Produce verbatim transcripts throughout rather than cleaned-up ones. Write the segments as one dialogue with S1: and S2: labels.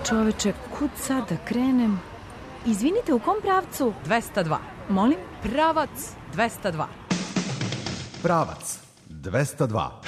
S1: čoveče, kud sad da krenem? Izvinite, u kom pravcu?
S2: dvesta dva.
S1: Molim?
S2: Pravac dvesta dva.
S3: Pravac dvesta dva.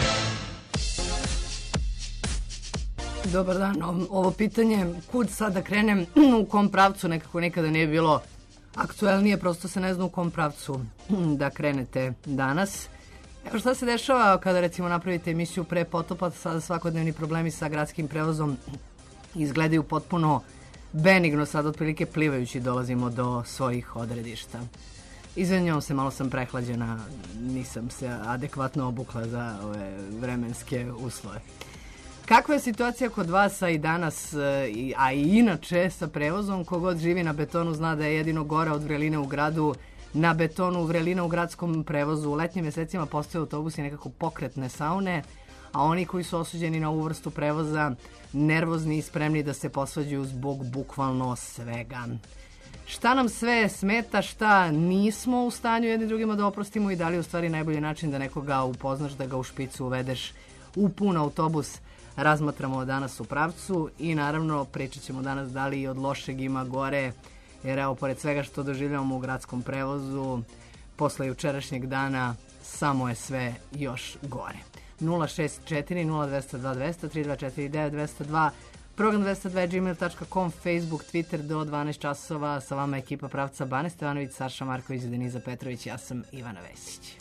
S4: Dobar dan, ovo pitanje, kud sad da krenem, u kom pravcu, nekako nikada nije bilo aktuelnije, prosto se ne zna u kom pravcu da krenete danas. Evo šta se dešava kada recimo napravite emisiju pre potopa, sada svakodnevni problemi sa gradskim prevozom izgledaju potpuno benigno, sad otprilike plivajući dolazimo do svojih odredišta. Izvinjavam se, malo sam prehlađena, nisam se adekvatno obukla za ove vremenske uslove. Kakva je situacija kod vas, a i danas, a i inače sa prevozom? Kogod živi na betonu zna da je jedino gore od vreline u gradu na betonu, vrelina u gradskom prevozu. U letnjim mesecima postoje autobusi nekako pokretne saune, a oni koji su osuđeni na ovu vrstu prevoza nervozni i spremni da se posvađaju zbog bukvalno svega. Šta nam sve smeta, šta nismo u stanju jedni drugima da oprostimo i da li je u stvari najbolji način da nekoga upoznaš, da ga u špicu uvedeš u pun autobus, razmatramo danas u pravcu i naravno pričat ćemo danas da li od lošeg ima gore, jer evo, pored svega što doživljavamo u gradskom prevozu, posle jučerašnjeg dana samo je sve još gore. nula šest četiri nula dva dva dva tri dva četiri devet dva dva, program dvesta dva gmail tačka com, Facebook, Twitter do dvanaest časova. Sa vama ekipa pravca Bane Stevanović, Saša Marković, Deniza Petrović, ja sam Ivana Vesić.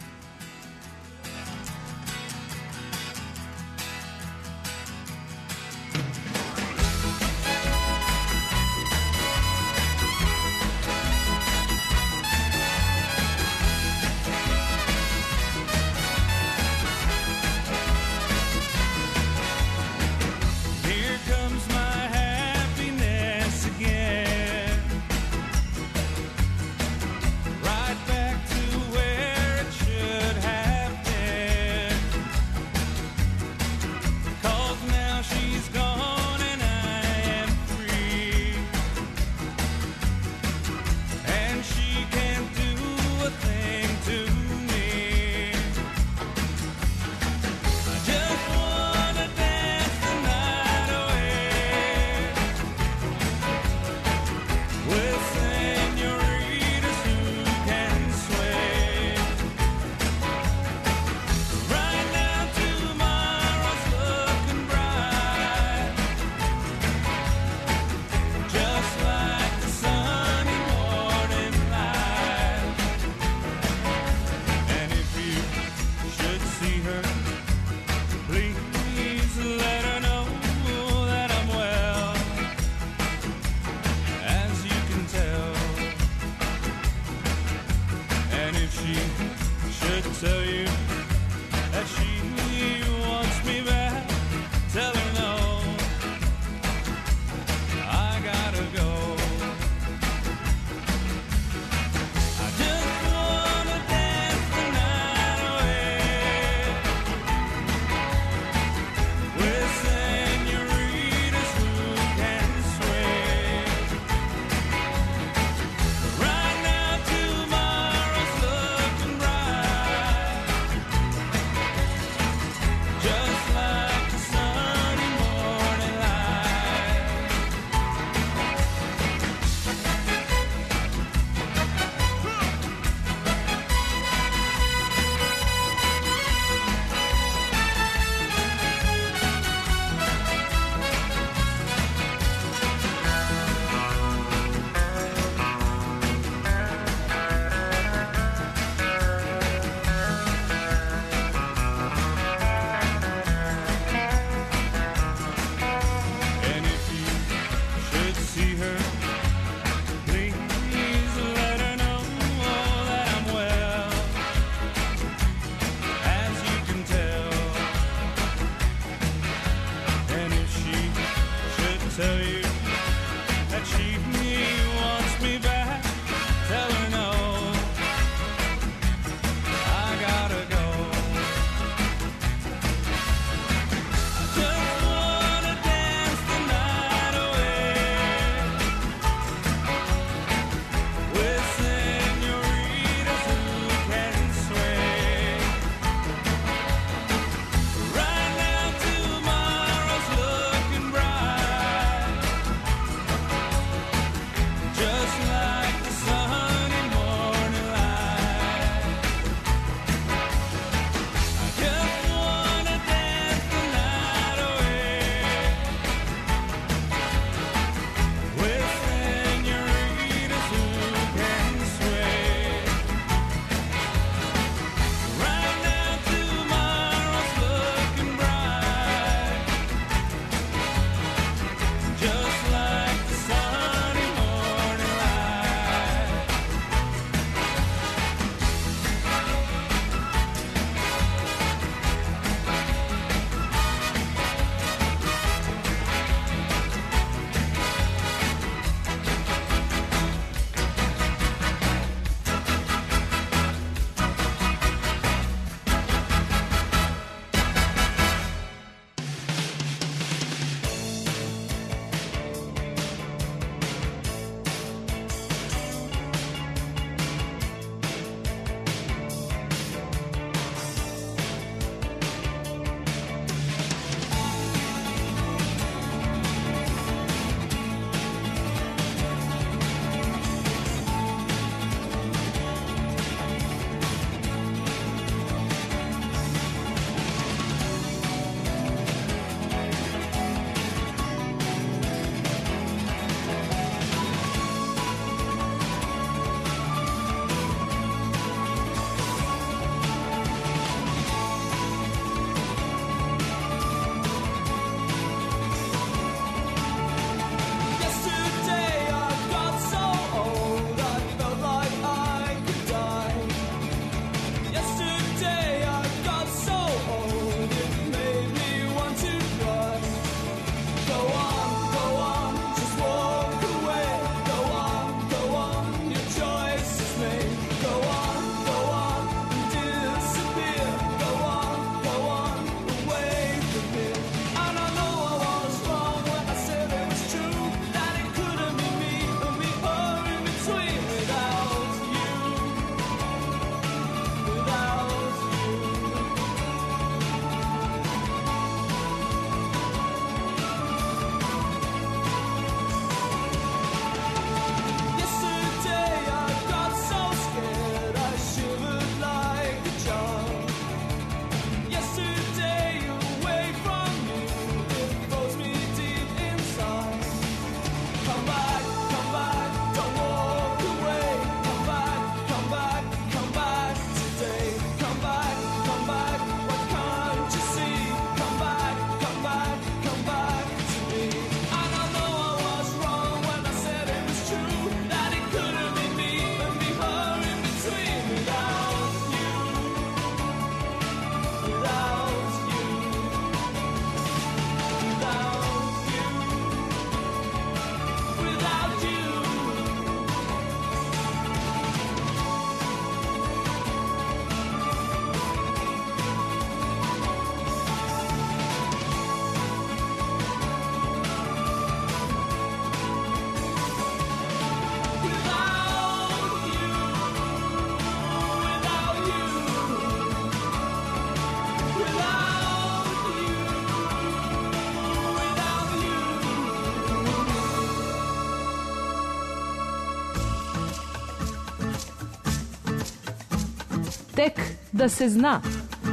S2: Tek da se zna.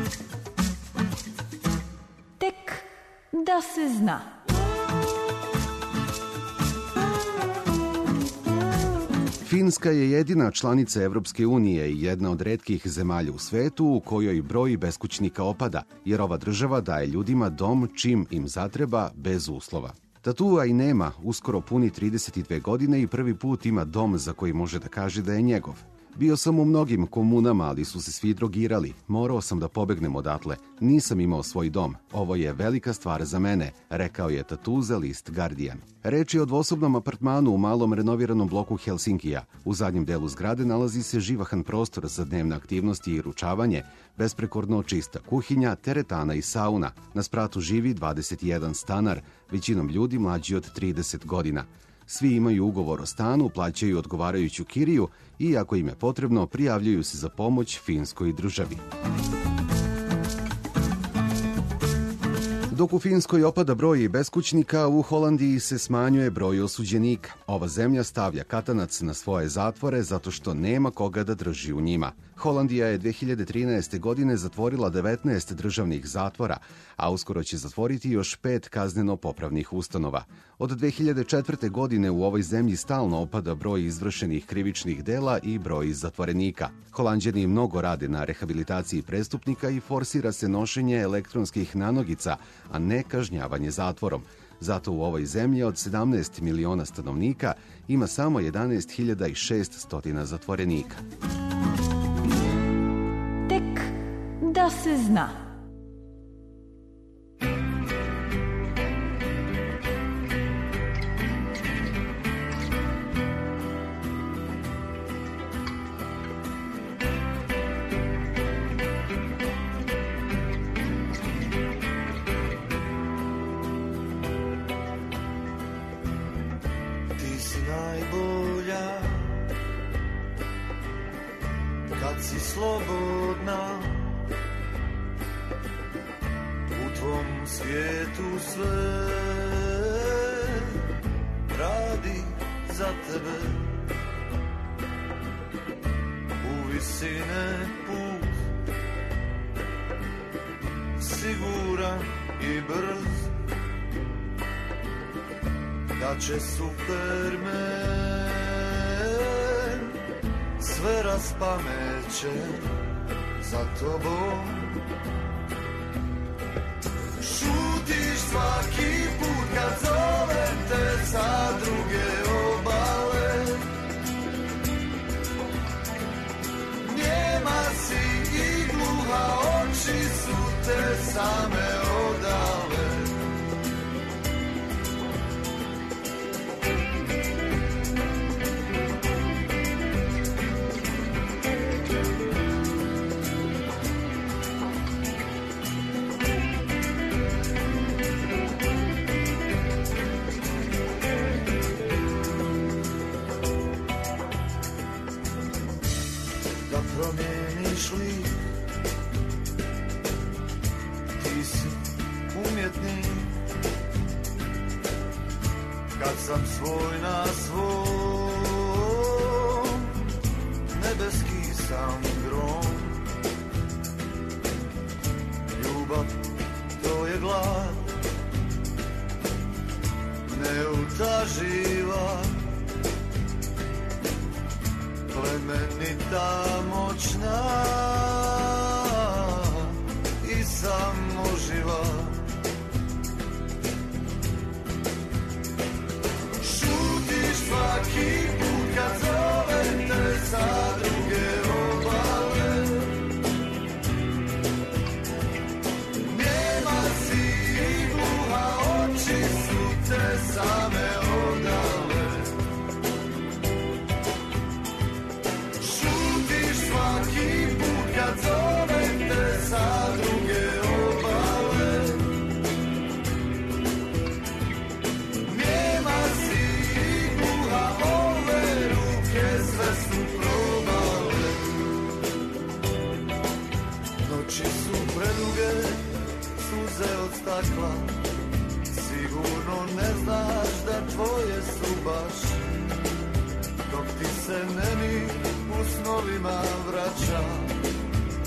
S1: Tek da se zna.
S3: Finska je jedina članica Evropske unije i jedna od retkih zemalja u svetu u kojoj broj beskućnika opada, jer ova država daje ljudima dom čim im zatreba bez uslova. Tatua i nema uskoro puni trideset dve godine i prvi put ima dom za koji može da kaže da je njegov. Bio sam u mnogim komunama, ali su se svi drogirali. Morao sam da pobegnem odatle. Nisam imao svoj dom. Ovo je velika stvar za mene, rekao je Tatu za list Guardian. Reč je o dvosobnom apartmanu u malom renoviranom bloku Helsinkija. U zadnjem delu zgrade nalazi se živahan prostor za dnevne aktivnosti i ručavanje, besprekorno čista kuhinja, teretana i sauna. Na spratu živi dvadeset jedan stanar, većinom ljudi mlađi od trideset godina. Svi imaju ugovor o stanu, plaćaju odgovarajuću kiriju i ako im je potrebno, prijavljuju se za pomoć finskoj državi. Dok u Finskoj opada broj beskućnika, u Holandiji se smanjuje broj osuđenika. Ova zemlja stavlja katanac na svoje zatvore zato što nema koga da drži u njima. Holandija je dve hiljade trinaeste. godine zatvorila devetnaest državnih zatvora, a uskoro će zatvoriti još pet kazneno-popravnih ustanova. Od dve hiljade četvrte. godine u ovoj zemlji stalno opada broj izvršenih krivičnih dela i broj zatvorenika. Holanđani mnogo rade na rehabilitaciji prestupnika i forsira se nošenje elektronskih nanogica, a ne kažnjavanje zatvorom. Zato u ovoj zemlji od sedamnaest miliona stanovnika ima samo jedanaest hiljada šeststo zatvorenika.
S1: Tek da se zna.
S5: Slobodna u tvom svijetu sve radi za tebe, u visine put siguran i brz, da će Superman sve raspameće za tobom. Šutiš svaki put kad zovem te sa druge obale, njema si i gluha, oči su te same odale. Promijeniš lik, ti si umjetnik, kad sam svoj na svom, nebeski sam grom. Ljubav, to je glad, neutaživa, plemenita, moćna i samoživa. Šutiš svaki put kad zovem te sa druge obale, njema si i gluha, oči su te same odale. Svaki put kad zovem te sa druge obale, njema si i gluha, ove ruke sve su probale. Noći su preduge, suze od stakla, sigurno ne znaš da tvoje su baš, dok ti se nemir u snovima vraća,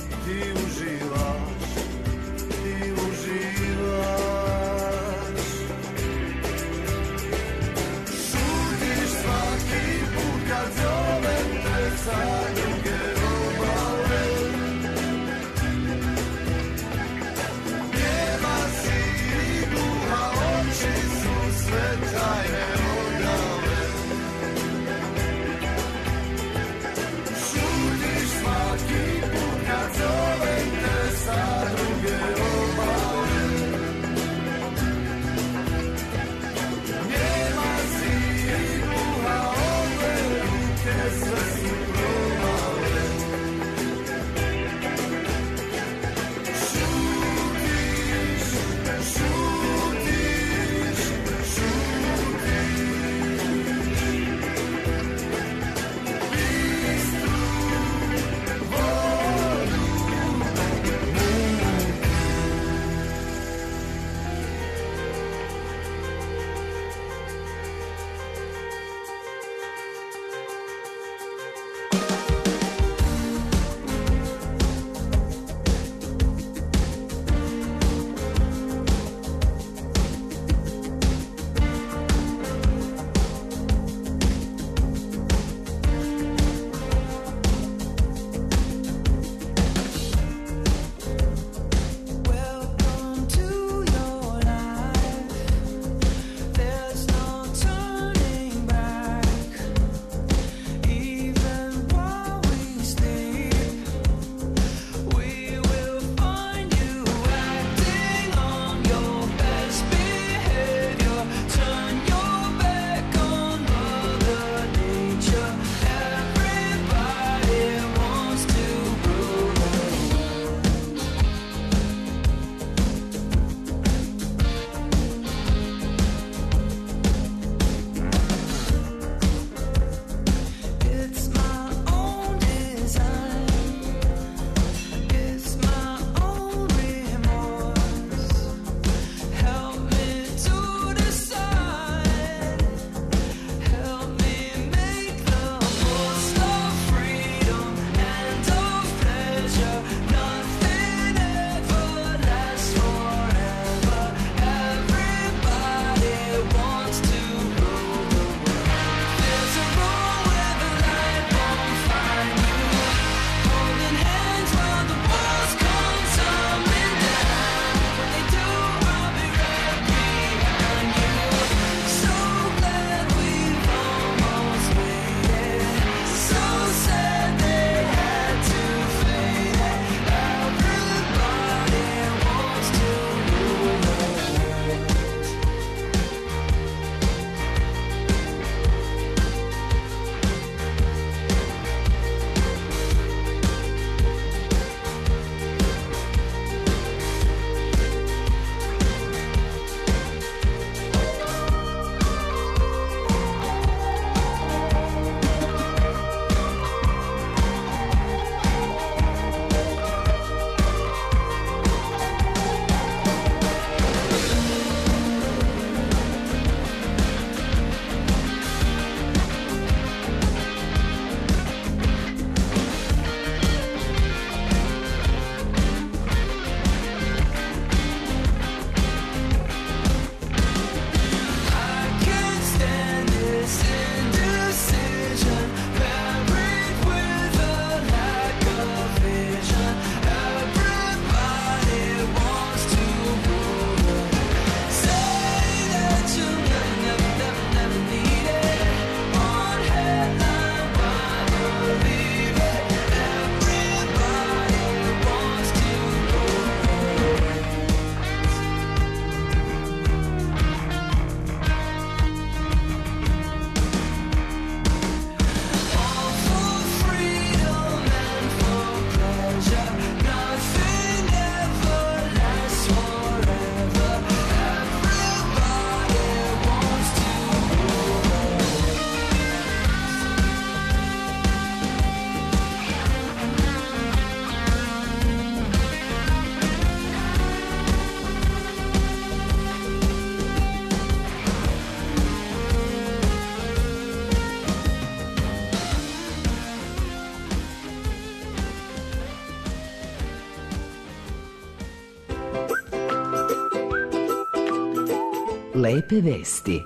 S6: Lepe vesti.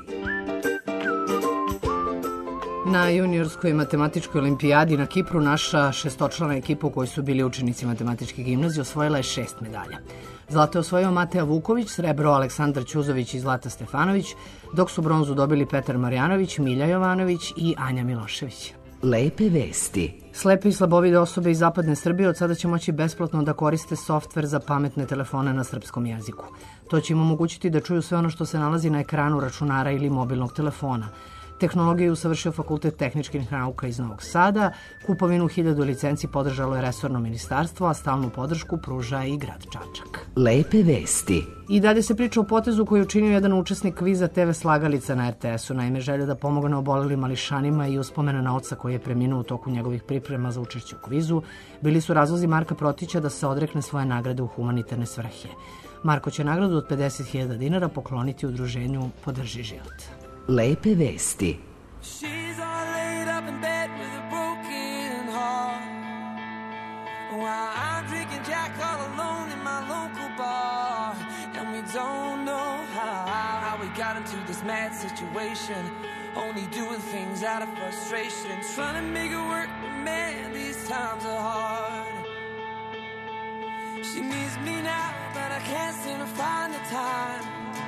S4: Na juniorskoj matematičkoj olimpijadi na Kipru naša šestočlana ekipa u kojoj su bili učenici matematičke gimnazije osvojila je šest medalja. Zlato je osvojio Mateja Vuković, srebro Aleksandar Ćuzović i Zlata Stefanović, dok su bronzu dobili Petar Marjanović, Milja Jovanović i Anja Milošević.
S6: Lepe vesti.
S4: Slepe i slabovide osobe iz zapadne Srbije od sada će moći besplatno da koriste softver za pametne telefone na srpskom jeziku. To će im omogućiti da čuju sve ono što se nalazi na ekranu računara ili mobilnog telefona. Tehnologiju usavršio Fakultet tehničkih nauka iz Novog Sada, kupovinu hiljadu licenci podržalo je resorno ministarstvo, a stalnu podršku pruža i grad Čačak.
S6: Lepe vesti.
S4: I dalje se priča o potezu koji je učinio jedan učesnik kviza te ve Slagalica na er te esu. Naime, želja da pomogne obolelim mališanima i uspomena na oca koji je preminuo u toku njegovih priprema za učešće u kvizu, bili su razlozi Marka Protića da se odrekne svoje nagrade u humanitarne svrhe. Marko će nagradu od pedeset hiljada dinara pokloniti udruženju Podrži život.
S6: Lepe vesti.
S5: She's all laid up in bed with a broken heart, while I'm drinking Jack all alone in my local bar. And we don't know how, how we got into this mad situation, only doing things out of frustration, trying to make it work, but man, these times are hard. She needs me now, but I can't seem to find the time.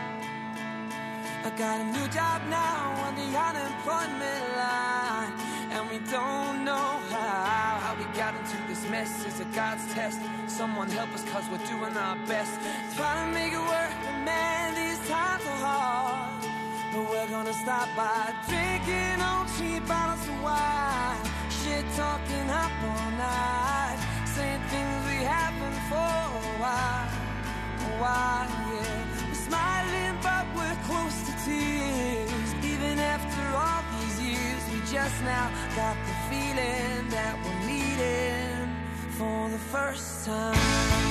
S5: I got a new job now on the unemployment line, and we don't know how, how we got into this mess. It's a God's test. Someone help us, cause we're doing our best. Trying to make it work, but man, these times are hard. But we're gonna stop by drinking on cheap bottles of wine, shit talking up all night, saying things we haven't for a while, a while, yeah. We're smiling, but we're close to tears. Even after all these years, we just now got the feeling that we're meeting for the first time.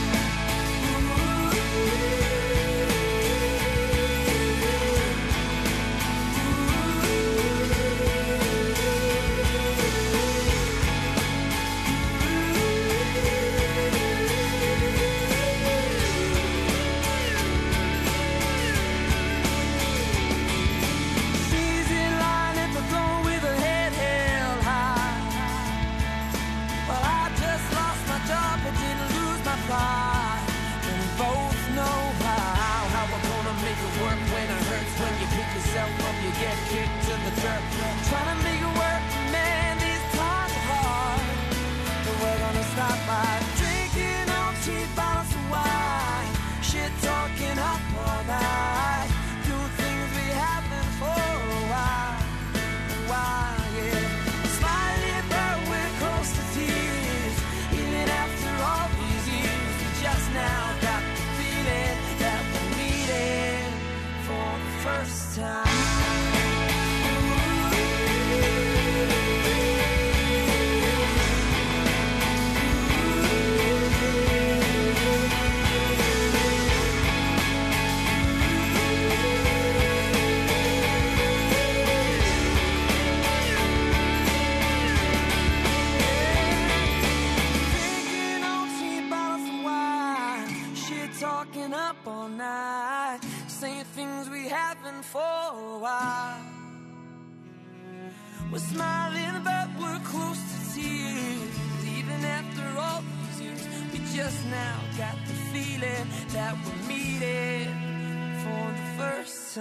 S5: We're smiling, but we're close to tears. Even after all these years, we just now got the feeling that we're meeting for the first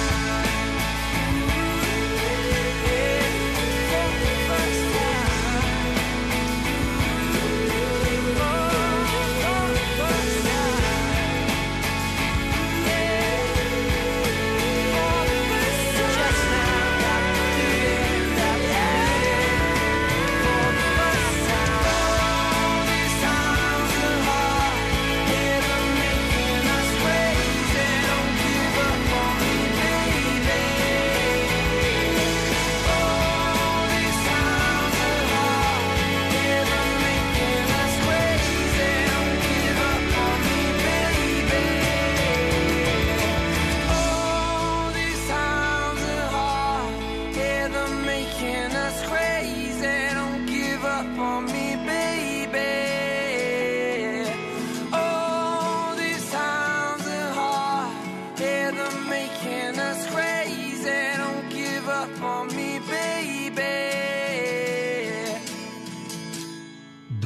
S5: time. Baby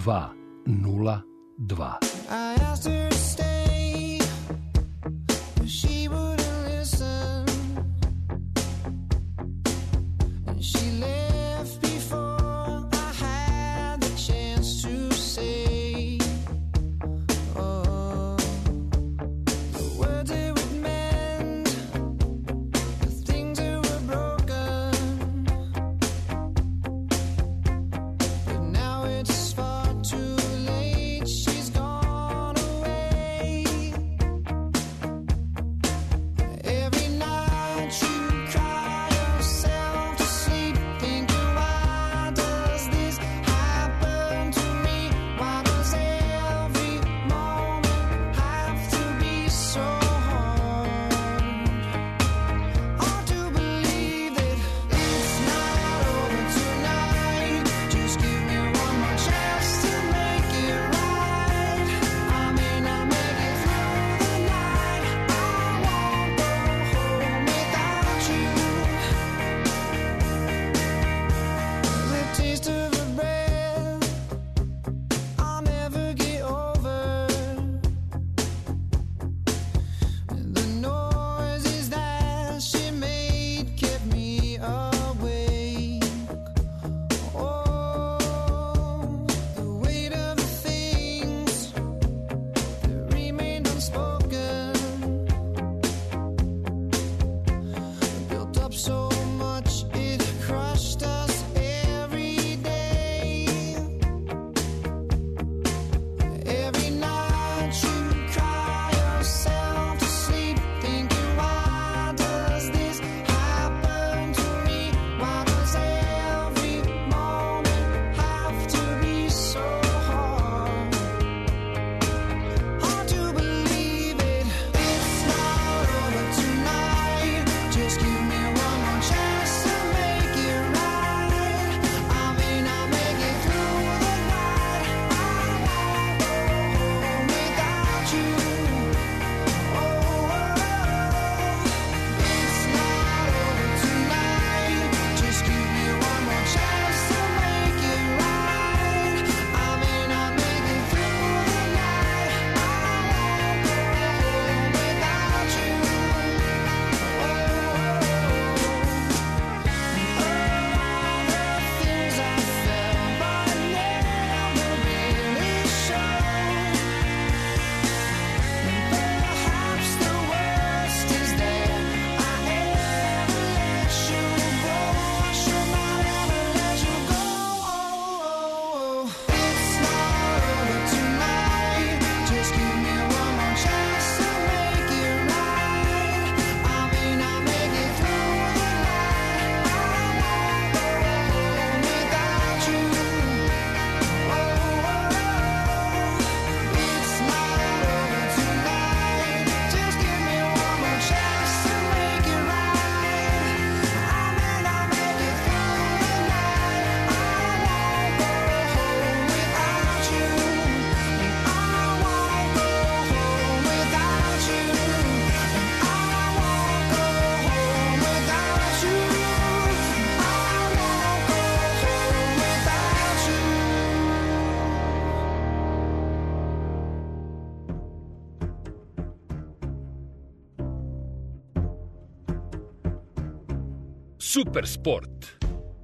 S7: dva nula dva.
S5: I asked her to stay, but she wouldn't listen. And she left before I had the chance to say, oh, the words it would mend, the things that were broken. But now it's far too late, she's gone away. Every night you cry yourself to sleep, thinking, why does this happen to me? Why does every moment have to be so hard? Hard to believe that it's not over tonight. Just give me one more chance to make it right. I may not make it through the night. I won't go home without you. The taste of her breath I'll never get over. The noises that she made kept me awake. Oh, the weight of the things that remained unspoken built up so much it crushed us every day. Every night you cry yourself to sleep, thinking, why does this happen to me? Why does every moment have to be so hard? Hard to believe it, it's not over tonight. Just give me one more chance to make it right. I may not make it through the night. I won't go home without you. Oh, it's not over tonight. Just give me one more chance to make it right. I may not make it through the night. I won't go home without you. Oh, the things I felt but never really showed. Perhaps the worst is that I ever let you go. I should not ever let you go. It's not over tonight. Just give me one more chance to make it right. I may not make it through the night. I won't go home without you. Oh, it's not over tonight. Just give me one more chance to make it right. I may not make it through the night. I won't go home without you. I won't go home without you. I won't go home without you. I won't go home without you.
S7: Super sport.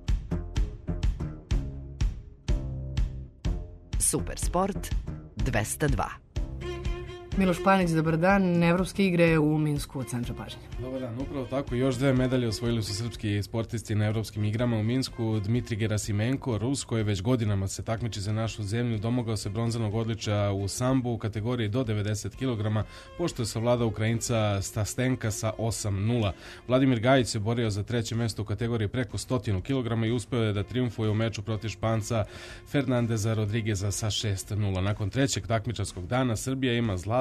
S6: Super sport dvesta dva.
S4: Miloš Panić, dobar dan. Evropske igre u Minsku u centru pažnje.
S8: Dobar dan, upravo tako. Još dve medalje osvojili su srpski sportisti na evropskim igrama u Minsku. Dmitri Gerasimenko, Rus, koji već godinama se takmiči za našu zemlju, domogao se bronzanog odličja u sambu u kategoriji do devedeset kilograma, pošto je savladao Ukrajinca Stastenka sa osam nula. Vladimir Gajić se borio za treće mesto u kategoriji preko stotinu kilograma i uspeo je da triumfuje u meču protiv Španca Fernandeza Rodrigueza sa šest nula. Nakon trećeg takmičarskog dana Srbija ima zlato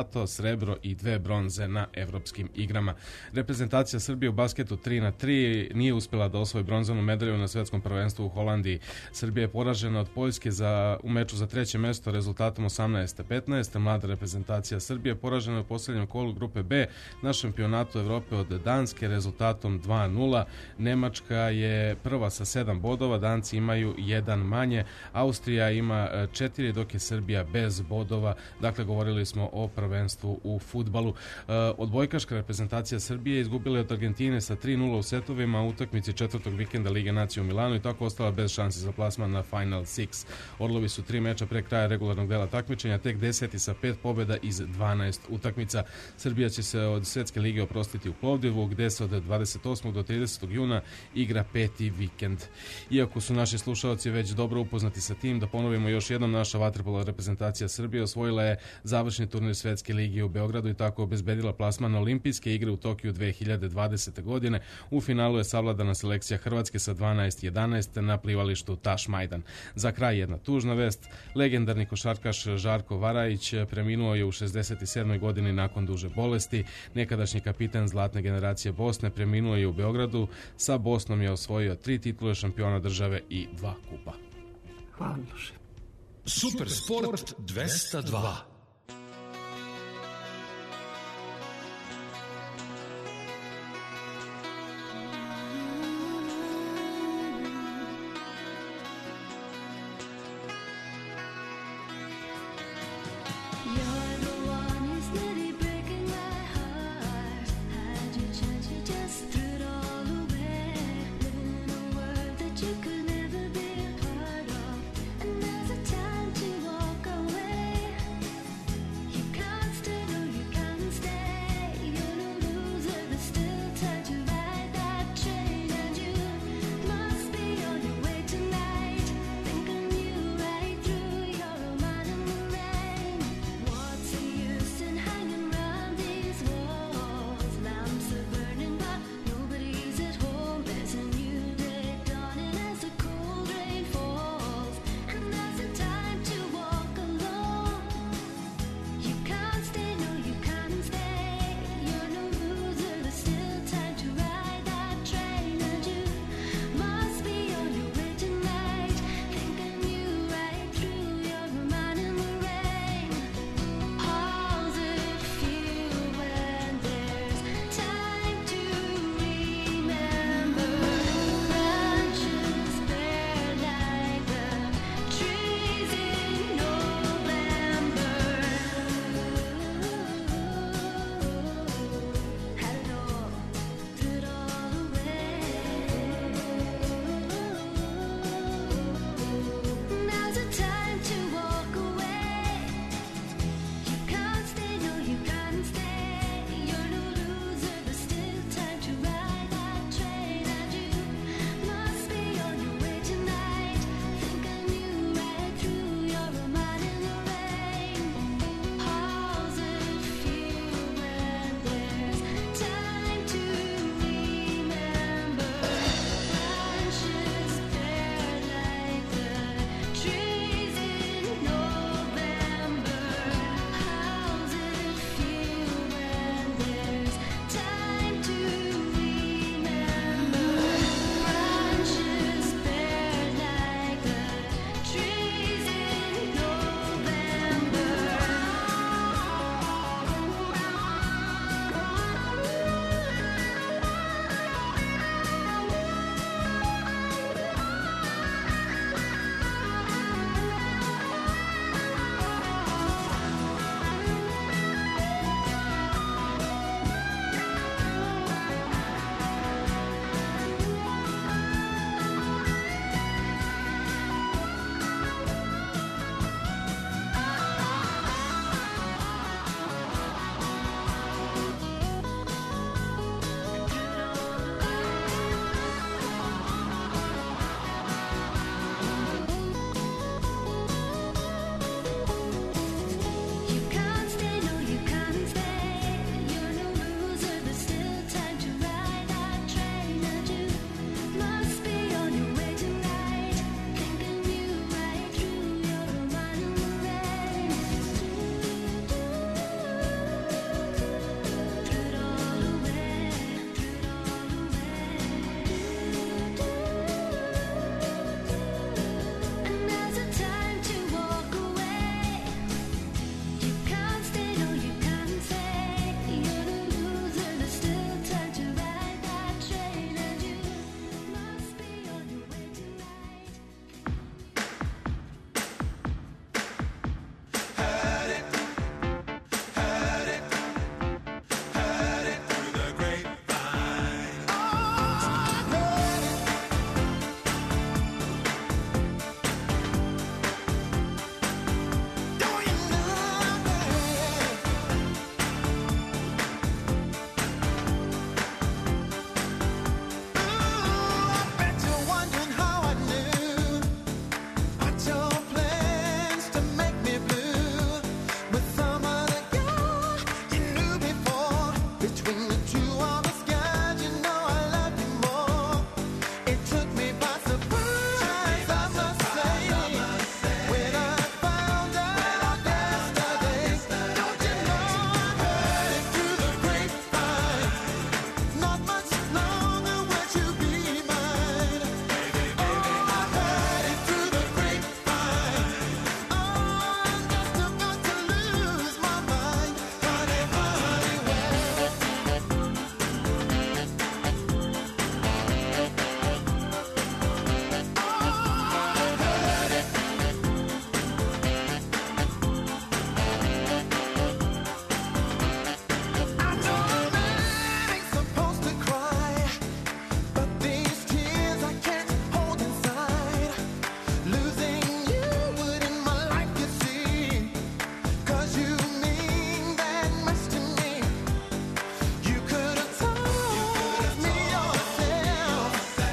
S8: zlato, srebro i dve bronze na evropskim igrama. Reprezentacija Srbije u basketu tri na tri nije uspjela da osvoji bronzanu medalju na svetskom prvenstvu u Holandiji. Srbija je poražena od Poljske za, u meču za treće mesto rezultatom osamnaest petnaest. Mlada reprezentacija Srbije poražena u posljednjem kolu grupe B na šampionatu Evrope od Danske rezultatom dva nula. Nemačka je prva sa sedam bodova, Danci imaju jedan manje, Austrija ima četiri, dok je Srbija bez bodova. Dakle, govorili smo o prvenstvu u fudbalu. Odbojkaška reprezentacija Srbije izgubila je od Argentine sa tri nula u setovima u utakmici četvrtog vikenda Lige nacije u Milanu i tako ostala bez šanse za plasman na Final Six. Orlovi su tri meča pre kraja regularnog dela takmičenja, tek deseti sa pet pobjeda iz dvanaest utakmica. Srbija će se od Svetske lige oprostiti u Plovdivu, gde se od dvadeset osmog do tridesetog juna igra peti vikend. Iako su naši slušalci već dobro upoznati sa tim, da ponovimo još jednom, naša vaterpolo reprezentacija Srbije osvojila je završni turnir Svetske lige u Beogradu i tako obezbedila plasman na olimpijske igre u Tokiju dve hiljade dvadesete. godine. U finalu je savladana selekcija Hrvatske sa dvanaest jedanaest na plivalištu Taš Majdan. Za kraj jedna tužna vest. Legendarni košarkaš Žarko Varajić preminuo je u šezdeset sedmoj godini nakon duže bolesti. Nekadašnji kapitan zlatne generacije Bosne preminuo je u Beogradu. Sa Bosnom je osvojio tri titule šampiona države i dva kupa.
S4: Hvala, Miloše.
S7: Super sport dvesta dva.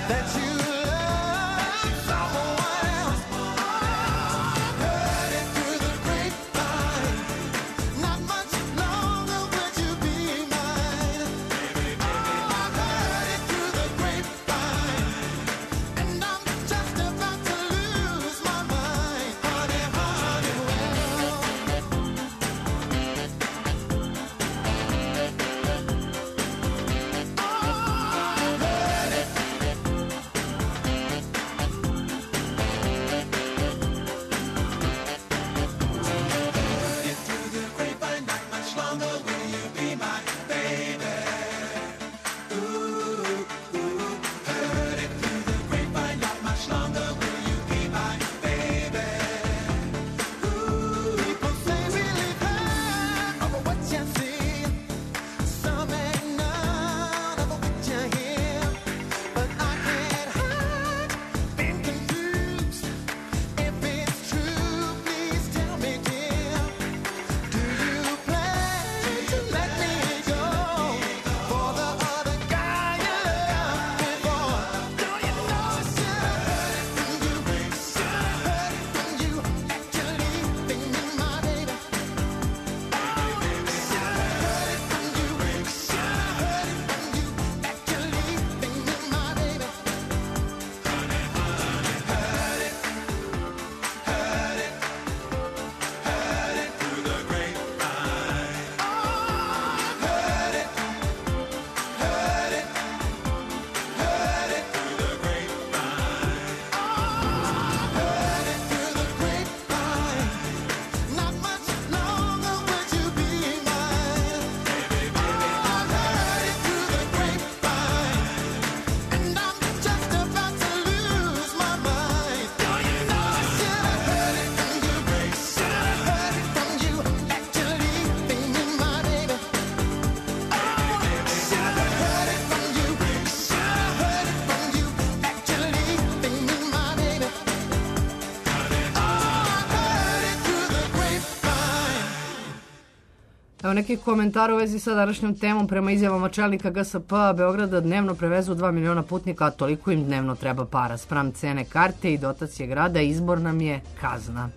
S4: Evo nekih komentara u vezi sa današnjom temom. Prema izjavama čelnika G S P Beograda dnevno prevezu dva miliona putnika, a toliko im dnevno treba para. Spram cene karte i dotacije grada, izbor nam je kazna.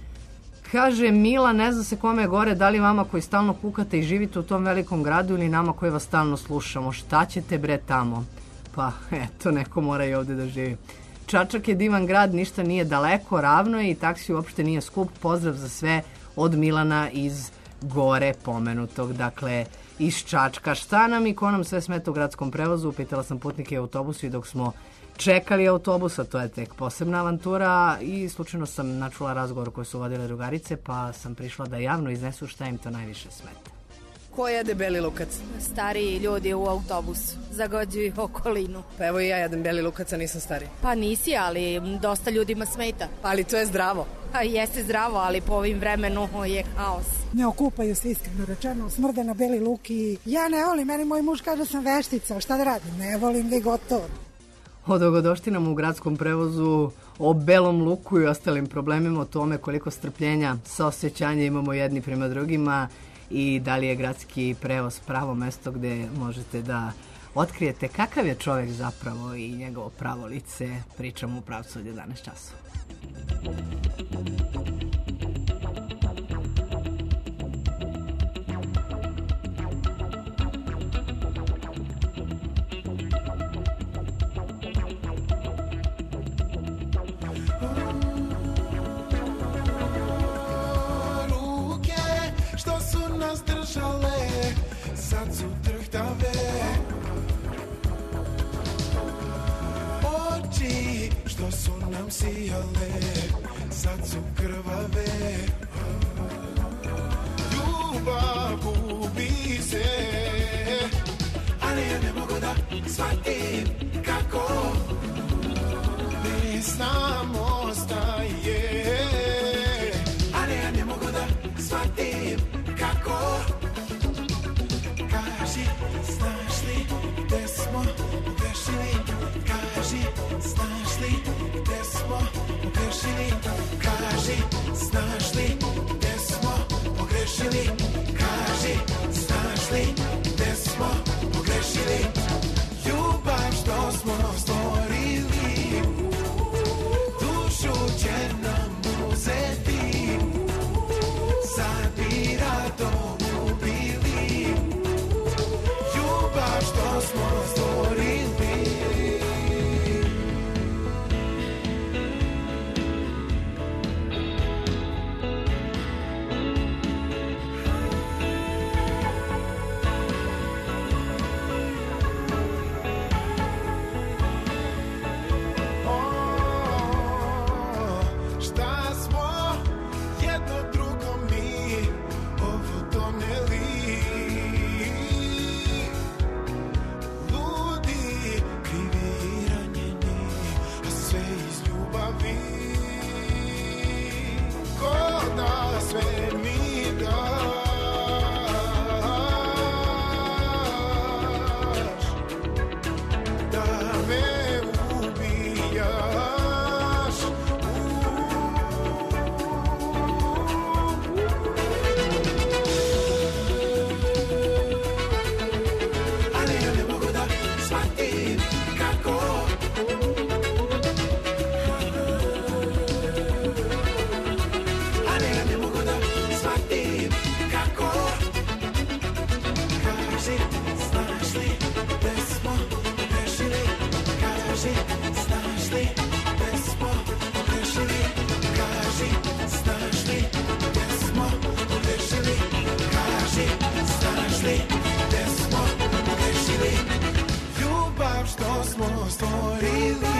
S4: Kaže Mila, ne zna se kome je gore, da li vama koji stalno kukate i živite u tom velikom gradu ili nama koji vas stalno slušamo. Šta ćete bre tamo? Pa eto, neko mora i ovde da živi. Čačak je divan grad, ništa nije daleko, ravno je i taksi uopšte nije skup. Pozdrav za sve od Milana iz gore pomenutog, dakle iz Čačka. Šta nam i ko nam sve smeta u gradskom prevozu? Pitala sam putnike u autobusu i dok smo čekali autobus, a to je tek posebna avantura, i slučajno sam načula razgovor koji su vodile drugarice, pa sam prišla da javno iznesu šta im to najviše smeta.
S9: Ko jede beli lukac?
S10: Stariji ljudi u autobusu, zagađuju okolinu.
S9: Pa evo i ja jedem beli lukac, a nisam stariji.
S10: Pa nisi, ali dosta ljudima smeta.
S9: Ali to je zdravo.
S10: Pa jeste zdravo, ali po ovim vremenu je haos.
S11: Ne okupaju se, iskreno rečeno, smrde na beli luk i ja ne volim, meni moj muž kaže da sam veštica, šta da radim, ne volim ga i gotovo.
S4: O dogodoštinama u gradskom prevozu, o belom luku i ostalim problemima, o tome koliko strpljenja, saosećanja imamo jedni prema drugima i da li je gradski prevoz pravo mesto gde možete da otkrijete kakav je čovek zapravo i njegovo pravo lice. Pričamo u pravcu od jedanaest časova.
S12: Sad su trhtave oči što su nam sijale, sad su krvave. Ljubav gubi se, ali ja ne mogu da shvatim kako bez nam ostaje, ali ja ne mogu da shvatim kako. Kaži, znaš li gde smo pogrešili? Kaži, znaš li gde smo pogrešili? Kaži, znaš li gde smo pogrešili? Kaži, znaš li gde smo pogrešili? Ljubav što sve mi daš. Da me ubijaš. Ali ja ne mogu da shvatim kako. Ali ja ne mogu da shvatim kako. Kaži, znaš li da smo grešili? Kaži, znaš li da smo grešili? Kaži, znaš li da smo grešili? Kaži, znaš li da smo grešili? Ljubav što smo stvorili,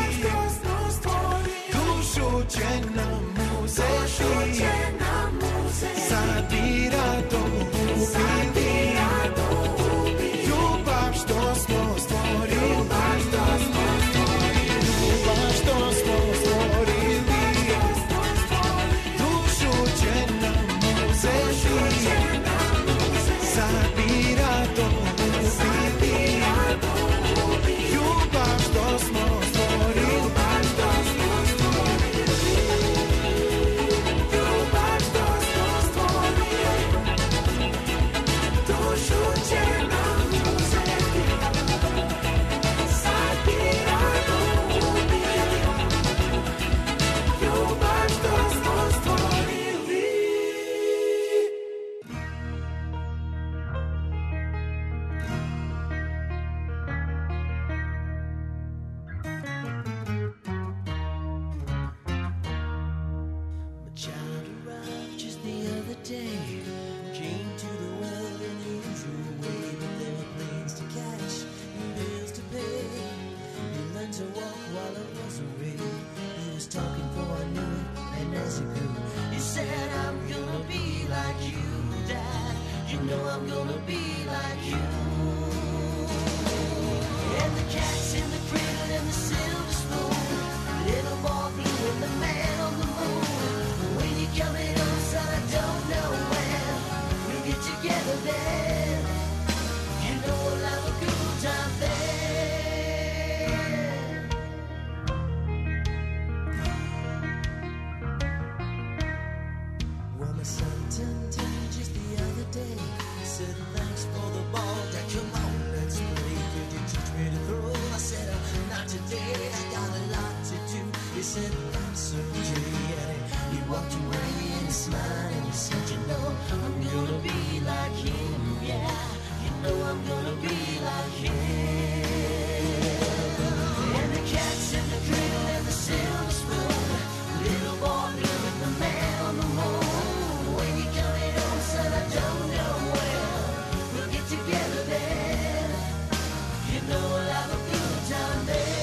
S12: dušu će nam uzeti, zadira do ubiti. Ljubav što smo stvorili, ljubav što smo stvorili, dušu će nam uzeti, zadira do ubiti. Ljubav što smo stvorili, ljubav što smo stvorili, ljubav što smo stvorili, dušu će nam uzeti, zadira do ubiti. Ljubav što smo stvorili.
S13: My child arrived just the other day. Came to the world in the usual way, but there were planes to catch and bills to pay. He learned to walk while it was away. He was talking before I knew it, and as he grew, he said, "I'm gonna be like you, Dad. You know I'm gonna be like you." And the cat's in the cradle and the silver spoon, little boy blue and the man on the moon. When you coming home, son, I don't know when. We'll get together then. You know we'll have a good time then. Well, my son turned ten just the other day. He said, "Thanks for the ball, Dad. Come on, let's play. Could you teach me to throw?" I said, "Uh, not today. I got a lot to do." He said, "Thanks, sir, Jay." And he walked away and he smiled and he said, "You know, I'm gonna be like him, yeah. You know I'm gonna be like him." And the cat's in the cradle and the silver spoon, little boy blue and the man on the moon. When you coming home, son, I don't know when. We'll get together then. You know we'll have a good time then.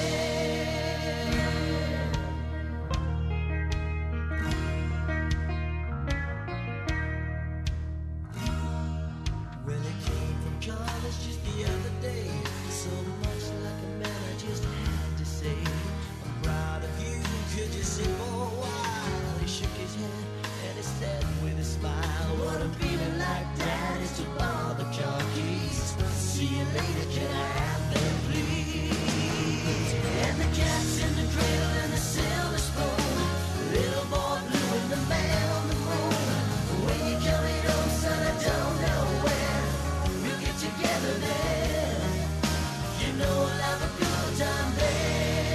S13: Well, he came from college just the other day. So much like a man, I just had to say, "I'm proud of you, could you sit for a while?" He shook his head and he said with a smile, "What I'm feeling like, Dad, is to borrow the car keys. See you later, can I have them, please?" And the cat's in the cradle and the silver spoon, little boy blue and the man on the moon. When you coming home, son, I don't know when. We'll get together then. You know we'll have a good time then.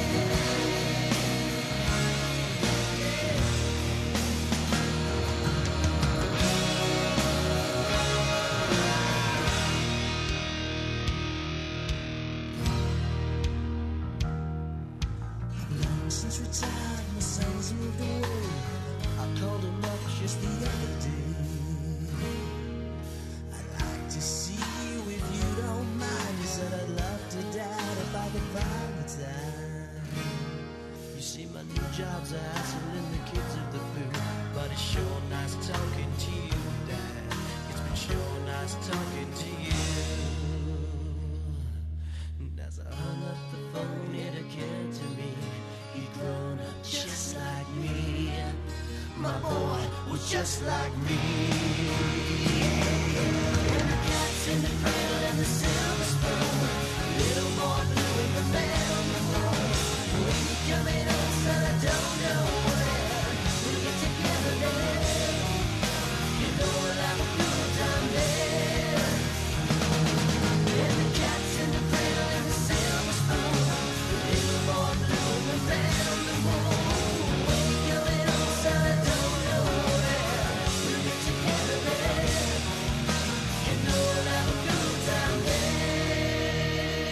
S13: Long since retired, my son's moved away. I called him up just the other day. I'd like to see you if you don't mind. He said, "I'd love to, Dad, if I could find the time." You see, my new job's a hassle and the kids are the boo, but it's sure nice talking to you, Dad. It's been sure nice talking to you. And as I hung up the phone, it occurred to me, he'd grown up just like me. My boy was just like me. When the cat's in the cradle and the silver spoon, a little more blue in the bed on the moon. When you're coming home, son, I don't know where. We'll get together there. You know we'll have a good time there. When the cat's in the cradle and the silver spoon, a little more blue in the bed on the moon. When you're coming home, son, I don't know where. We'll get together there. You know we'll have a good time there.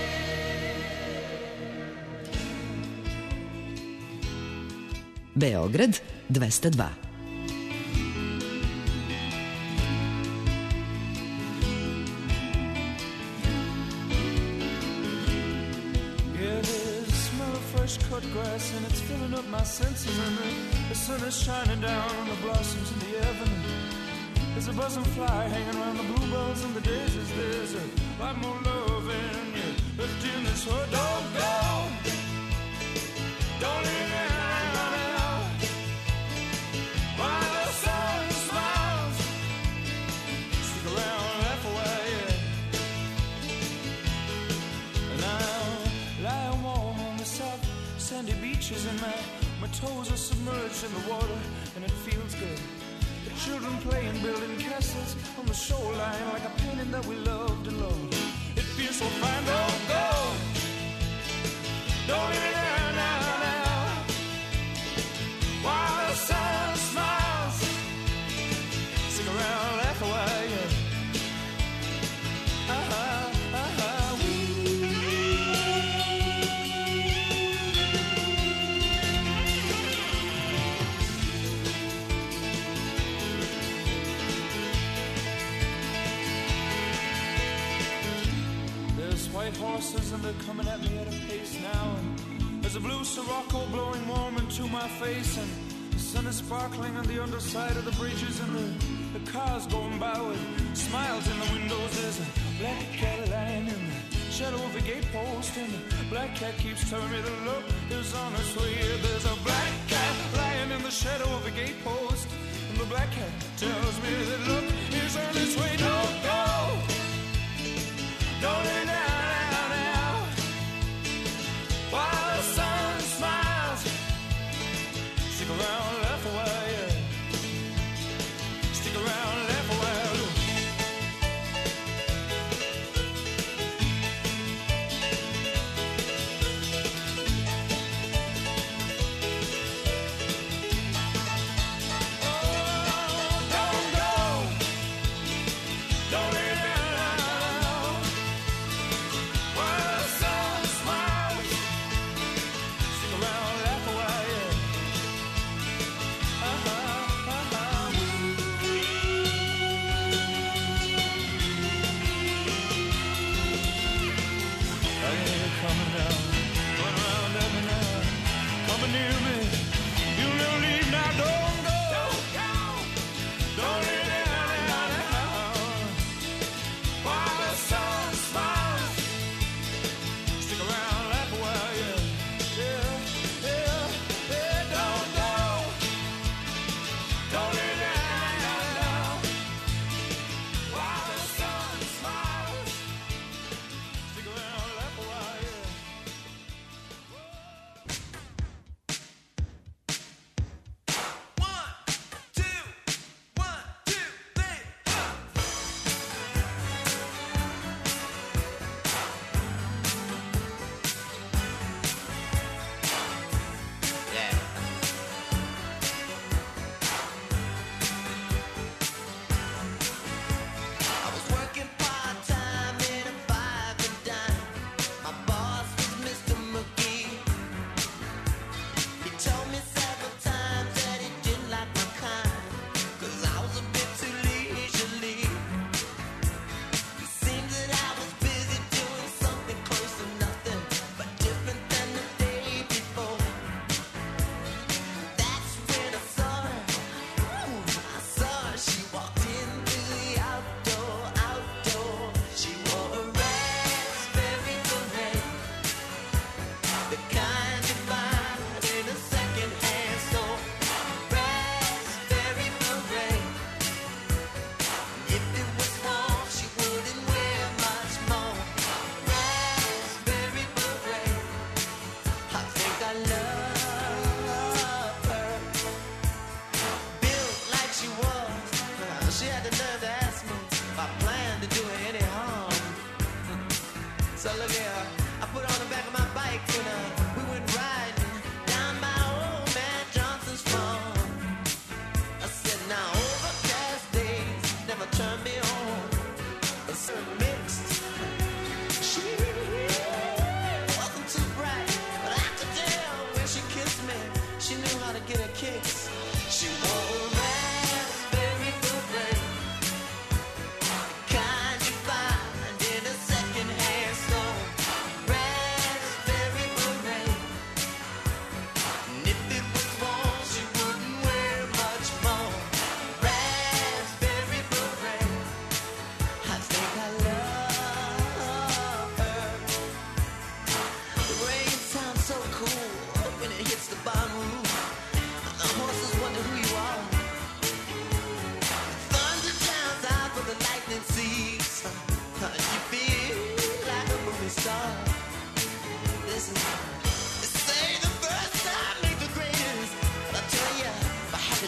S6: Beograd dvesta dva.
S12: Yeah, there's a smell of fresh cut grass and it's filling up my senses, and the, the sun is shining down on the blossoms in the avenue. There's a buzzing fly hanging around the bluebells and the daisies. There's a lot more love in you left in this world. Don't go, don't leave me now. While the sun smiles, stick around, laugh away, yeah. And I'll lie warm on the soft sandy beaches, and my, my toes are submerged in the water, and it feels good. The children playing, building castles on the shoreline, like a painting that we loved and loved. It feels so fine. Don't go, don't leave me there now, now. While the sun smiles, stick around, laugh away, yeah. Uh-huh, uh-huh, There's white horses and they're coming at me at a pace now, and there's a blue Sirocco blowing warm into my face, and the sun is sparkling on the underside of the bridges, and the, the cars going by with smiles in the windows. There's a black cat lying in the shadow of a gatepost, and the black cat keeps telling me the look is on its way. There's a black cat lying in the shadow of a gatepost, and the black cat tells me that look is on its way. Don't go, don't lay down now. While the sun smiles, stick around, laugh away, yeah. Stick around, laugh away. Don't go, don't lay down now. While the sun smiles, stick around, laugh away, yeah. Uh-huh, uh-huh. I hear you coming down, going around every now, coming near me. You never leave now. Don't go, don't go, don't lay down now. While the sun smiles, stick around, laugh away, yeah, yeah, yeah, yeah. Don't go, don't lay down now. While the sun smiles, stick around, laugh away, yeah.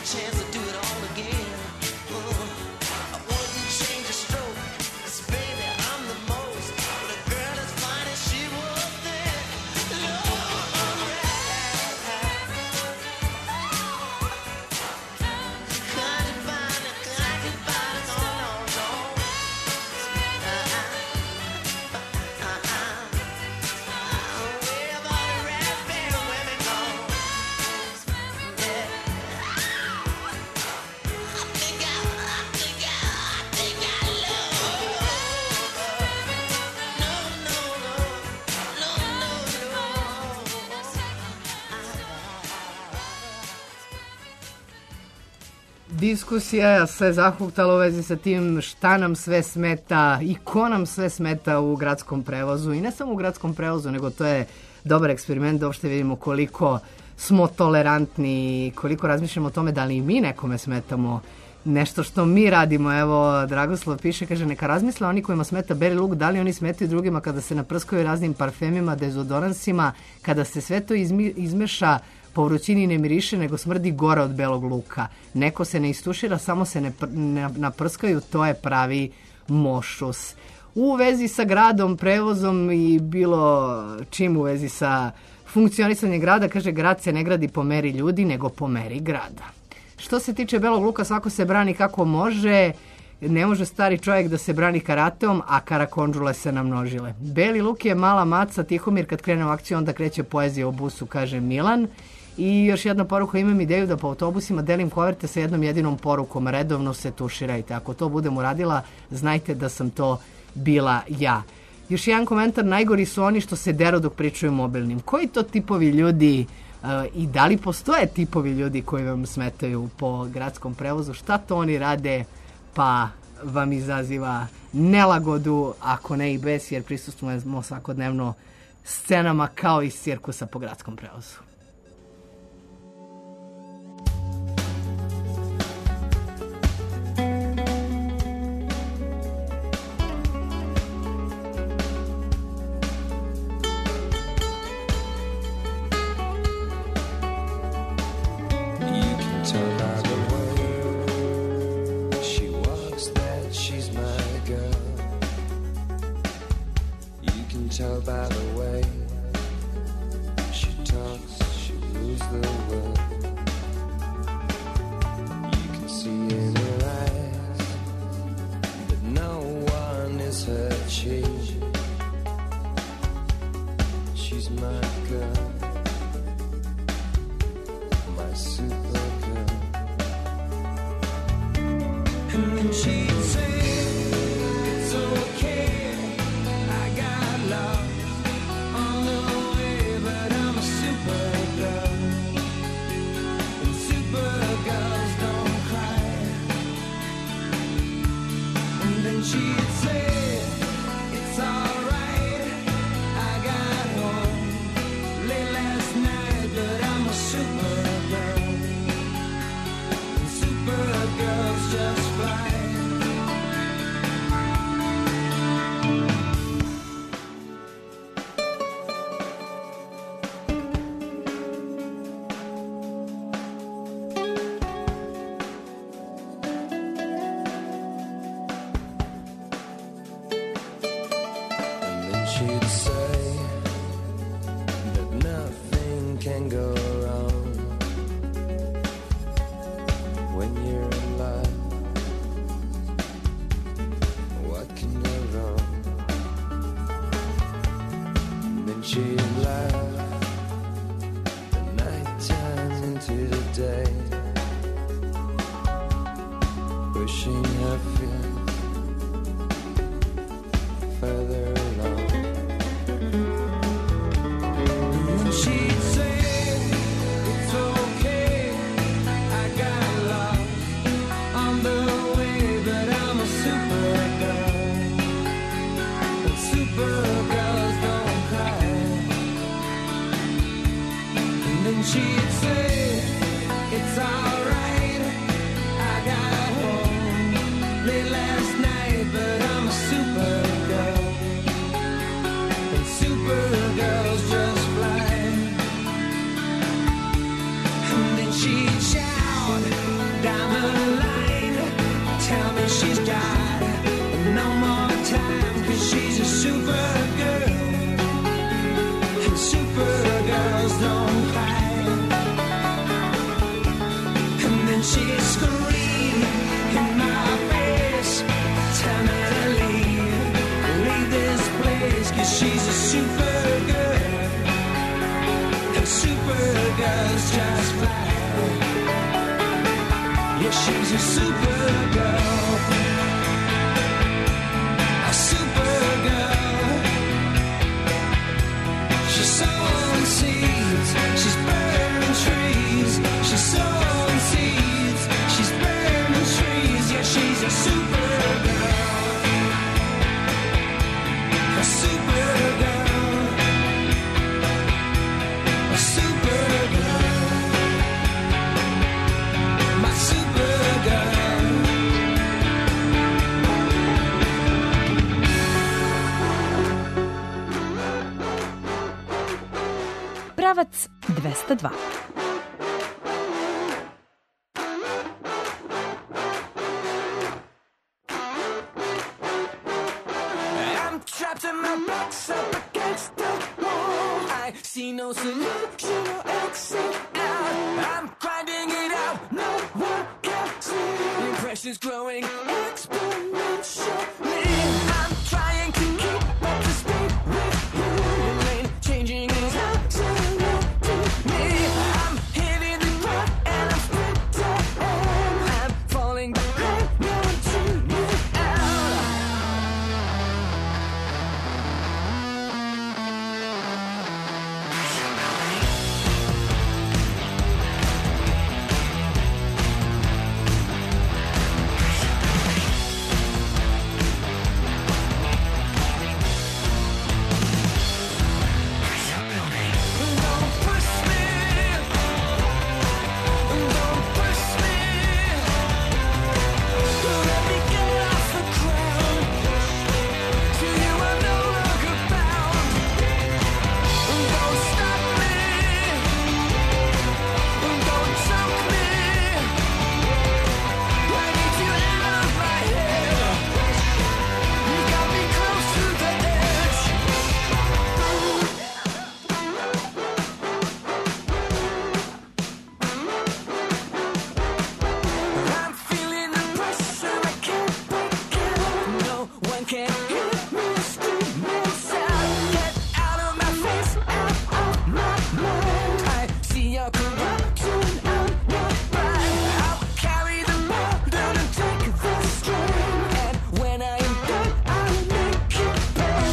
S13: chance to do it all again. Uh, I wouldn't change a stroke, 'cause baby, I'm the most. But a girl as fine as she was then, Lord, couldn't find it, couldn't find it, no, no, no. Uh-uh, uh-uh. Where about the red band women go? Yeah. I think I, I think I, I think I love her. No, no, no, no, no, no.
S4: Diskusija se zahuktala u vezi sa tim šta nam sve smeta i ko nam sve smeta u gradskom prevozu. I ne samo u gradskom prevozu, nego to je dobar eksperiment da uopšte vidimo koliko smo tolerantni, koliko razmišljamo o tome da li i mi nekome smetamo nešto što mi radimo. Evo, Dragoslav piše, kaže, neka razmisle oni kojima smeta beli luk, da li oni smetaju drugima kada se naprskaju raznim parfemima, dezodoransima, kada se sve to izmi, izmeša po vrućini ne miriše, nego smrdi gore od belog luka. Neko se ne istušira, samo se ne, pr- ne naprskaju, to je pravi mošus. U vezi sa gradom, prevozom i bilo čim u vezi sa funkcionisanjem grada, kaže, grad se ne gradi po meri ljudi, nego po meri grada. Što se tiče belog luka, svako se brani kako može. Ne može stari čovjek da se brani karateom, a karakondžule se namnožile. Beli luk je mala maca, Tihomir kad krene u akciju, onda kreće poezija o busu, kaže Milan. I još jedna poruka, imam ideju da po autobusima delim koverte sa jednom jedinom porukom, redovno se tuširajte. Ako to budem uradila, znajte da sam to bila ja. Još jedan komentar, najgori su oni što se deru dok pričaju mobilnim. Koji to tipovi ljudi uh, i da li postoje tipovi ljudi koji vam smetaju po gradskom prevozu? Šta to oni rade pa vam izaziva nelagodu, ako ne i bes, jer prisustujemo svakodnevno scenama kao iz cirkusa po gradskom prevozu.
S14: Tell by the way she talks, she rules the world. You can see in her eyes that no one is her chief. She's my girl, my super girl. And then she'd say, it's okay. She'd say, it's alright, I got home late last night, but I'm a supergirl, and supergirls just fine. She'd say that nothing can go wrong when you're in love. What can go wrong? And then she'd laugh. The night turns into the day, pushing her feet further along. She'd say, it's okay, I got lost on the way, but I'm a supergirl, and supergirls don't cry. And then she'd say, it's alright, I got home late last night, but I'm a supergirl, and supergirls just fly. She'd shout,
S5: down the line. Tell me she's got no more time, 'cause she's a super girl, and super girls don't cry. And then she screamed in my face, tell me to leave, leave this place, 'cause she's a super girl, and super girls just fly. Yeah, she's a super girl, a super girl. She's sowing seeds, she's burning trees. She's sowing seeds, she's burning trees. Yeah, she's a super girl, a super girl, a super girl, my super girl.
S1: Pravac dvesta dva.
S5: I'm trapped in my box up against the wall. I see no solution, no exit out. I'm grinding it out, no one can see. The pressure's growing exponentially. I'm trying to keep up to speed with you. The lane changing is absolute to me. I'm hitting the ground and I'm sprinting. I'm falling behind, no one to me out. Don't push me, don't push me. Let me get off the ground. To you I'm no longer bound. Don't stop me, don't choke me. I need you out of my head. You got me close to the edge. I'm feeling the pressure, I can't break it. No one can hear me screaming sound. Get out of my face, out of my mind. I see your corruption, I'm not blind. I'll carry the burden and take the strain. And when I am done, I'll make it pay.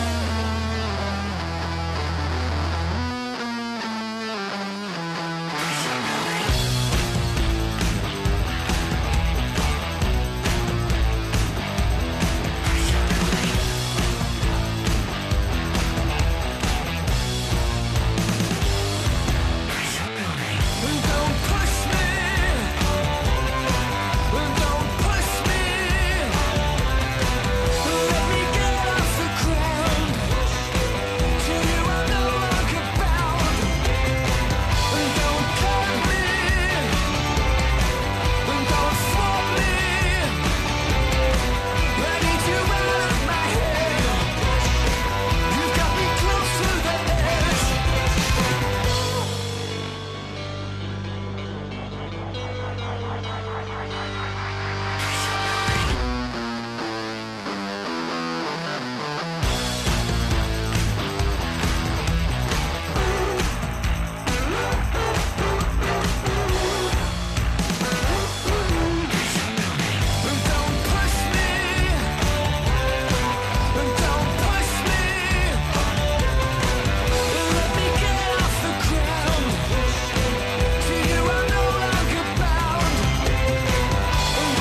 S5: Don't push me, don't push me. Let me get off the ground. To you I'm no longer bound. Don't cut me, don't swap me. I need you out of my head. You've got me close to the edge. Don't push me, don't push me. Let me get off the ground. To you I'm no longer bound.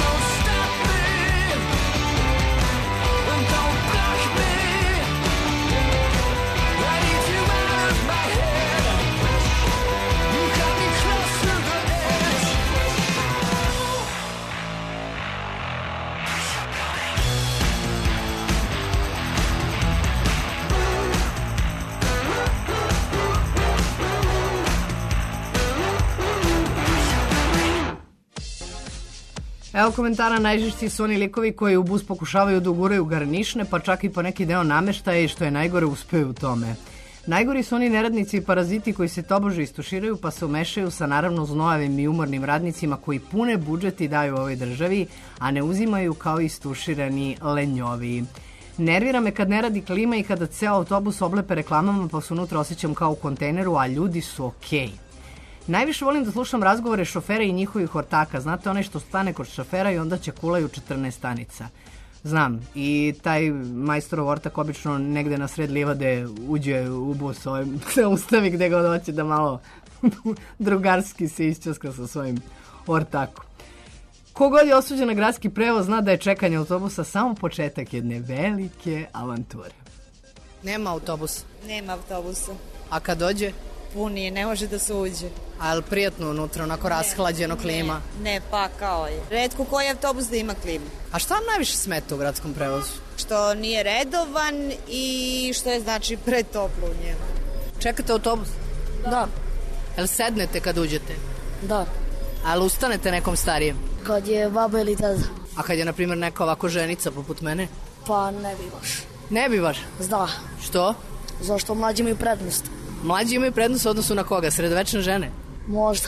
S4: Evo komentara, najžešći su oni likovi koji u bus pokušavaju da uguraju garnišne, pa čak i po neki deo nameštaja i što je najgore uspeju u tome. Najgori su oni neradnici i paraziti koji se tobože istuširaju pa se umešaju sa naravno znojavim i umornim radnicima koji pune budžet i daju ovoj državi, a ne uzimaju kao istuširani lenjovi. Nervira me kad ne radi klima i kada ceo autobus oblepe reklamama pa se unutra osjećam kao u kontejneru, a ljudi su okej. Najviše volim da slušam razgovore šofera i njihovih ortaka. Znate, onaj što stane kod šofera i onda će kulaju četrnaest stanica. Znam, i taj majstorov ortak obično negde na sred livade uđe u bus, ovaj, se ustavi gde god hoće da malo drugarski se isćaska sa svojim ortakom. Kogod je osuđen na gradski prevoz zna da je čekanje autobusa samo početak jedne velike avanture.
S9: Nema autobusa.
S10: Nema autobusa.
S9: A kad dođe?
S10: Puni je, ne može da se uđe.
S9: A je li prijetno unutra, onako rashlađeno klima?
S10: Ne, ne, pa kao je. Retko koji autobus da ima klimu.
S9: A šta vam najviše smeta u gradskom prevozu?
S10: Što nije redovan i što je znači pretoplo u njemu.
S9: Čekate autobus?
S10: Da.
S9: Jel sednete kad uđete?
S15: Da.
S9: Ali ustanete nekom starijem?
S15: Kad je baba ili tada.
S9: A kad je, na primjer, neka ovako ženica poput mene?
S15: Pa ne bi baš.
S9: Ne bi baš?
S15: Zda.
S9: Što?
S15: Zašto mlađi imaju prednost.
S9: Mlađi imaju prednost u odnosu na koga? Sredovečne žene?
S15: Možda.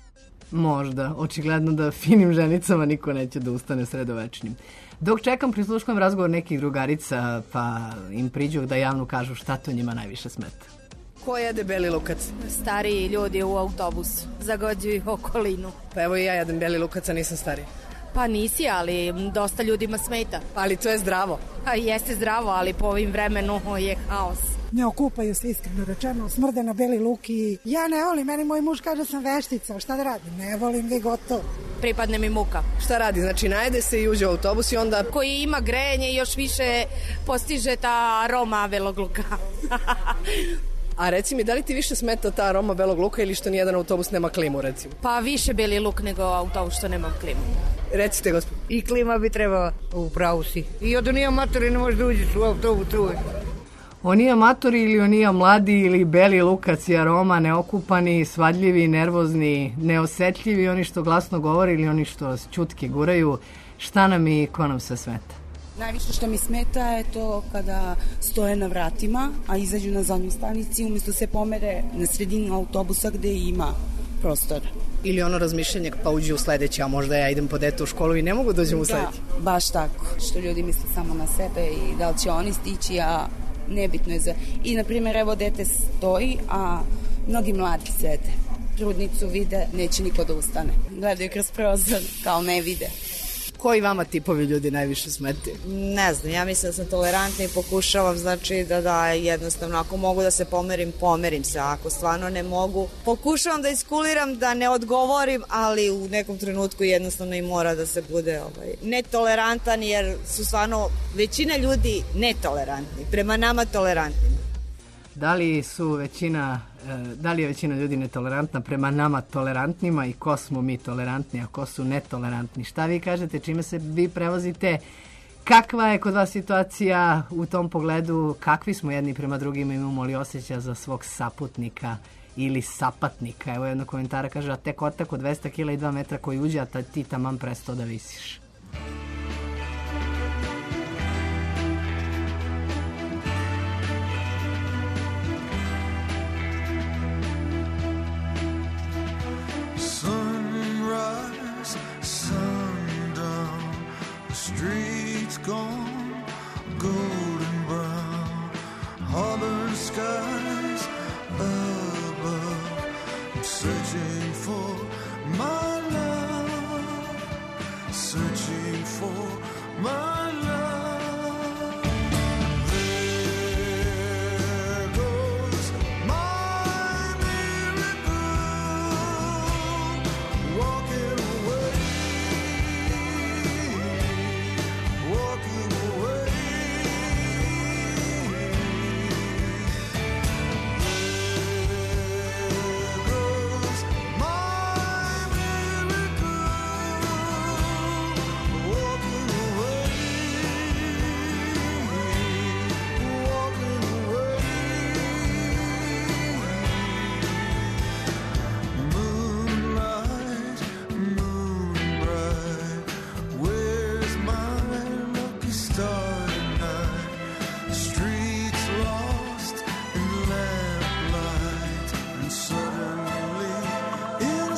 S4: Možda. Očigledno da finim ženicama niko neće da ustane sredovečnim. Dok čekam, prisluškujem razgovor nekih drugarica, pa im priđu da javno kažu šta to njima najviše smeta.
S9: Ko je debeli lukac?
S10: Stariji ljudi u autobusu. Zagađuju okolinu.
S9: Pa evo i ja jedem beli lukac, a nisam stariji.
S10: Pa nisi, ali dosta ljudima smeta.
S9: Ali to je zdravo.
S10: Pa jeste zdravo, ali po ovim vremenu je haos.
S11: Ne okupaju se, iskreno rečeno, smrde na beli luk i ja ne volim, meni moj muž kaže da sam veštica, šta da radim, ne volim ga i gotovo.
S10: Pripadne mi muka.
S9: Šta radi, znači najede se i uđe u autobus i onda...
S10: Koji ima grejanje i još više postiže ta aroma belog luka.
S9: A reci mi, da li ti više smeta ta aroma belog luka ili što nijedan autobus nema klimu, recimo?
S10: Pa više beli luk nego autobus što nema klimu.
S9: Recite, gospod.
S16: I klima bi trebala, u pravu si. I od onija matori ne možeš da uđeš u autobus uvek.
S4: Oni amatori ili oni mladi ili beli lukac i aroma, neokupani, svadljivi, nervozni, neosetljivi, oni što glasno govore ili oni što ćutke guraju, šta nam i ko nam se smeta?
S17: Najviše što mi smeta je to kada stoje na vratima, a izađu na zadnjoj stanici, umjesto se pomere na sredinu autobusa gde ima prostora.
S9: Ili ono razmišljanje pa uđi u sledeće, a možda ja idem po dete u školu i ne mogu da uđem u sledeće.
S17: Da, baš tako. Što ljudi misle samo na sebe i da li će oni stići, a nebitno je za... I, na primjer, evo dete stoji, a mnogi mladi sede. Trudnicu vide, neće niko da ustane. Gledaju kroz prozor, kao ne vide.
S9: Koji vama tipovi ljudi najviše smete?
S10: Ne znam, ja mislim da sam tolerantna i pokušavam, znači da da jednostavno, ako mogu da se pomerim, pomerim se, ako stvarno ne mogu, pokušavam da iskuliram, da ne odgovorim, ali u nekom trenutku jednostavno i mora da se bude ovaj, netolerantan, jer su stvarno većina ljudi netolerantni, prema nama tolerantni.
S4: Da li su većina, da li je većina ljudi netolerantna prema nama tolerantnima i ko smo mi tolerantni, a ko su netolerantni? Šta vi kažete, čime se vi prevozite? Kakva je kod vas situacija u tom pogledu? Kakvi smo jedni prema drugima? Imamo li osjećaja za svog saputnika ili sapatnika? Evo jedno komentara kaže, a tek otak od dvesta kilograma i dva metra koji uđe, a ti taman presto da visiš.
S18: Streets gone golden brown, harbor skies above. I'm searching for my love, searching for my love. There goes my miracle, walking away. Walking away. There goes my miracle, walking away.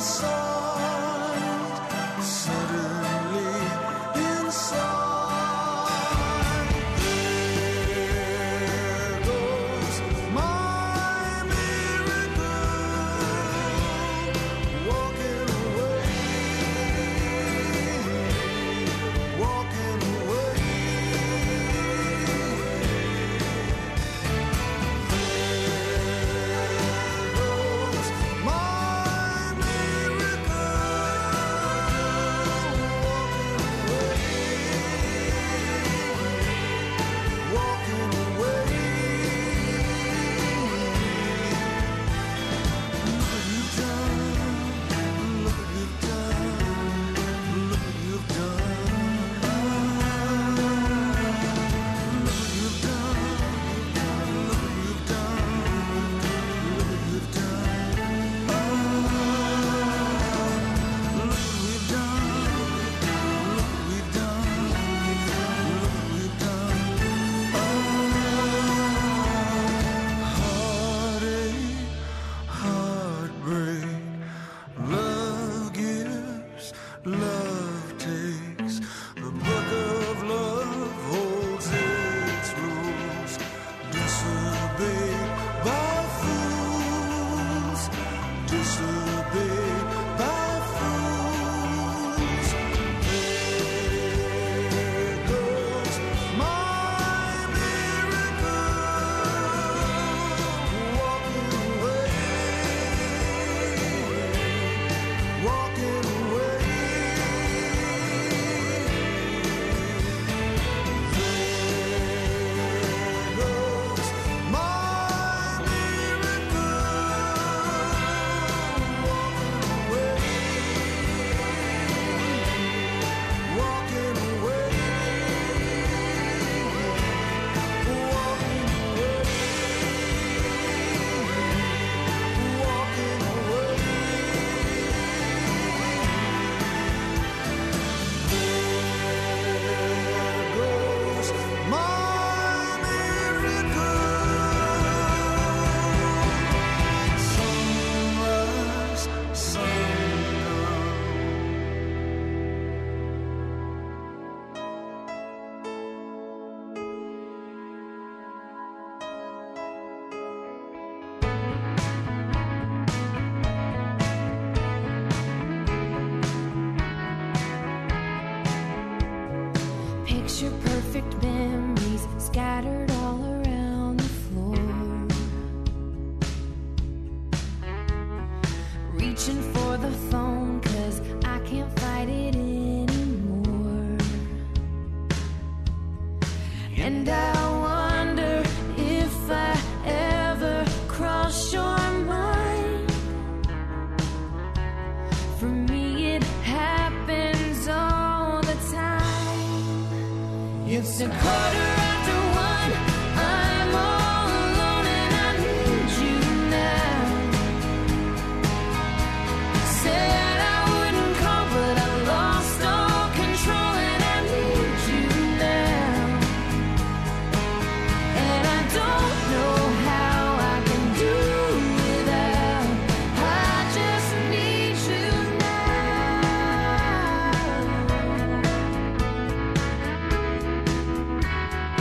S19: Picture perfect memories scattered all around the floor. Reaching for the phone 'cause I can't fight it anymore. And I wonder if I ever cross your mind. For me it happens all the time. It's a quarter after one, I'm all alone and I need you now. Said I wouldn't call but I lost all control and I need you now. And I don't know how I can do without, I just need you now.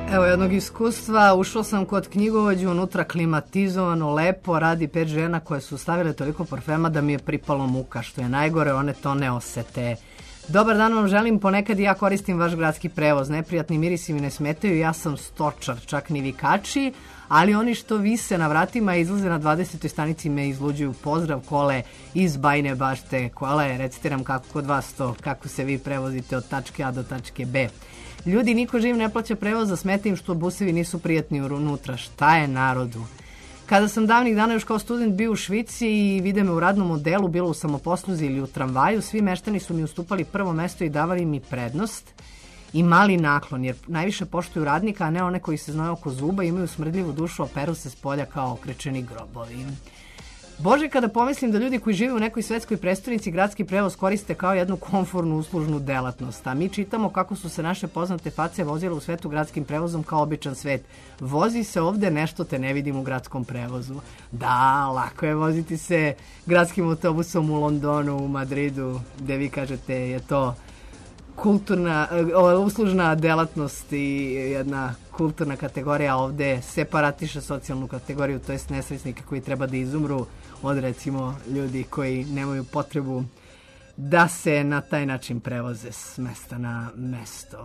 S4: Evo jednog iskustva, ušao sam kod knjigovođu, unutra klimatizovano, lepo, radi pet žena koje su stavile toliko parfema da mi je pripalo muka, što je najgore, one to ne osete. Dobar dan vam želim, ponekad i ja koristim vaš gradski prevoz, neprijatni mirisi mi ne smetaju, ja sam stočar, čak ni vikači, ali oni što vise na vratima i izlaze na dvadesetoj stanici me izluđuju. Pozdrav Kole iz Bajine Bašte. Kole, recite nam kako kod vas to, kako se vi prevozite od tačke A do tačke B. Ljudi, niko živ ne plaća prevoz, a smeta im što busevi nisu prijatni unutra. Šta je narodu? Kada sam davnih dana još kao student bio u Švici i vide me u radnom odelu, bilo u samoposluzi ili u tramvaju, svi meštani su mi ustupali prvo mesto i davali mi prednost i mali naklon, jer najviše poštuju radnika, a ne one koji se znaju oko zuba, imaju smrdljivu dušu, a peru se s polja kao okrečeni grobovi. Bože, kada pomislim da ljudi koji žive u nekoj svetskoj prestonici gradski prevoz koriste kao jednu komfortnu uslužnu delatnost, a mi čitamo kako su se naše poznate face vozile u svetu gradskim prevozom kao običan svet. Vozi se ovde, nešto te ne vidim u gradskom prevozu. Da, lako je voziti se gradskim autobusom u Londonu, u Madridu, gde vi kažete je to kulturna, uslužna delatnost i jedna kulturna kategorija. Ovde separatiše socijalnu kategoriju, to jest nesrećnike koji treba da izumru od recimo ljudi koji nemaju potrebu da se na taj način prevoze s mesta na mesto.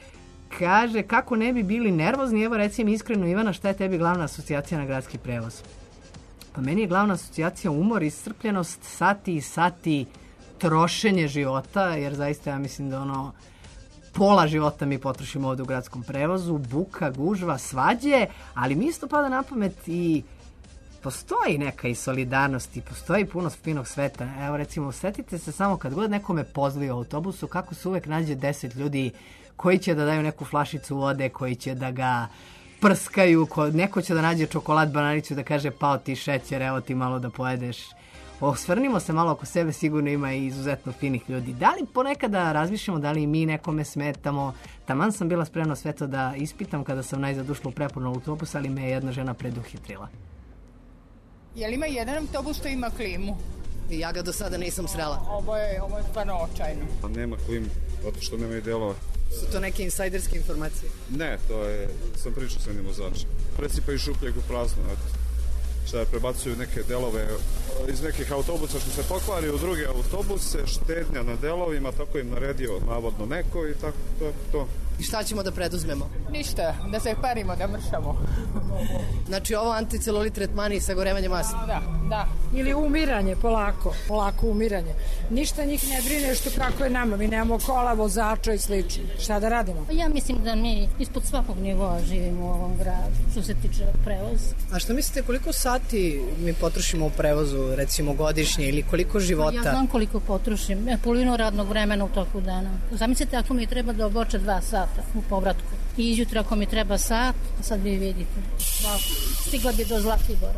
S4: Kaže, kako ne bi bili nervozni, evo recimo iskreno Ivana, šta je tebi glavna asocijacija na gradski prevoz? Pa meni je glavna asocijacija umor, iscrpljenost, sati i sati trošenje života, jer zaista ja mislim da ono pola života mi potrošimo ovde u gradskom prevozu, buka, gužva, svađe, ali mi isto pada na pamet i postoji neka i solidarnost i postoji puno finog sveta. Evo recimo, setite se samo kad god nekome pozli u autobusu, kako se uvek nađe deset ljudi koji će da daju neku flašicu vode, koji će da ga prskaju, ko, neko će da nađe čokolad, bananicu da kaže pao ti šećer, evo ti malo da pojedeš. Osvrnimo se malo oko sebe, sigurno ima i izuzetno finih ljudi. Da li ponekada razmišljamo da li mi nekome smetamo? Taman sam bila spremna sve to da ispitam kada sam najzad ušla u prepuno autobus, ali me je jedna žena preduhitrila.
S20: Je li ima jedan autobus što ima klimu?
S9: Ja ga do sada nisam srela.
S20: Ovo je, ovo je stvarno očajno.
S21: Nema klimu, zato što nema i delova.
S9: Su to neke insajderske informacije?
S21: Ne, to je, sam pričao sa jednim vozačem. Presipaju šupljeg u prazno, eto. Šta prebacuju neke delove iz nekih autobusa što se pokvari u druge autobuse, štednja na delovima, tako im naredio navodno neko i tako to. to.
S9: I šta ćemo da preduzmemo?
S20: Ništa, da se parimo, da mršamo.
S9: Znači ovo anticelulit tretmani i sagorevanje masti?
S20: Da, da.
S11: Ili umiranje, polako, polako umiranje. Ništa njih ne brine što kako je nama, mi nemamo kola, vozača i slično. Šta da radimo?
S22: Ja mislim da mi ispod svakog nivoa živimo u ovom gradu, što se tiče prevoza.
S9: A što mislite, koliko sati mi potrošimo u prevozu, recimo godišnje, ili koliko života?
S22: Ja znam koliko potrošim, polovinu radnog vremena u toku dana. Zamislite ako mi treba da oboče dva sata u povratku. I izjutra ako mi treba sat, sad vi vidite. Stigla bi do Zlatibora.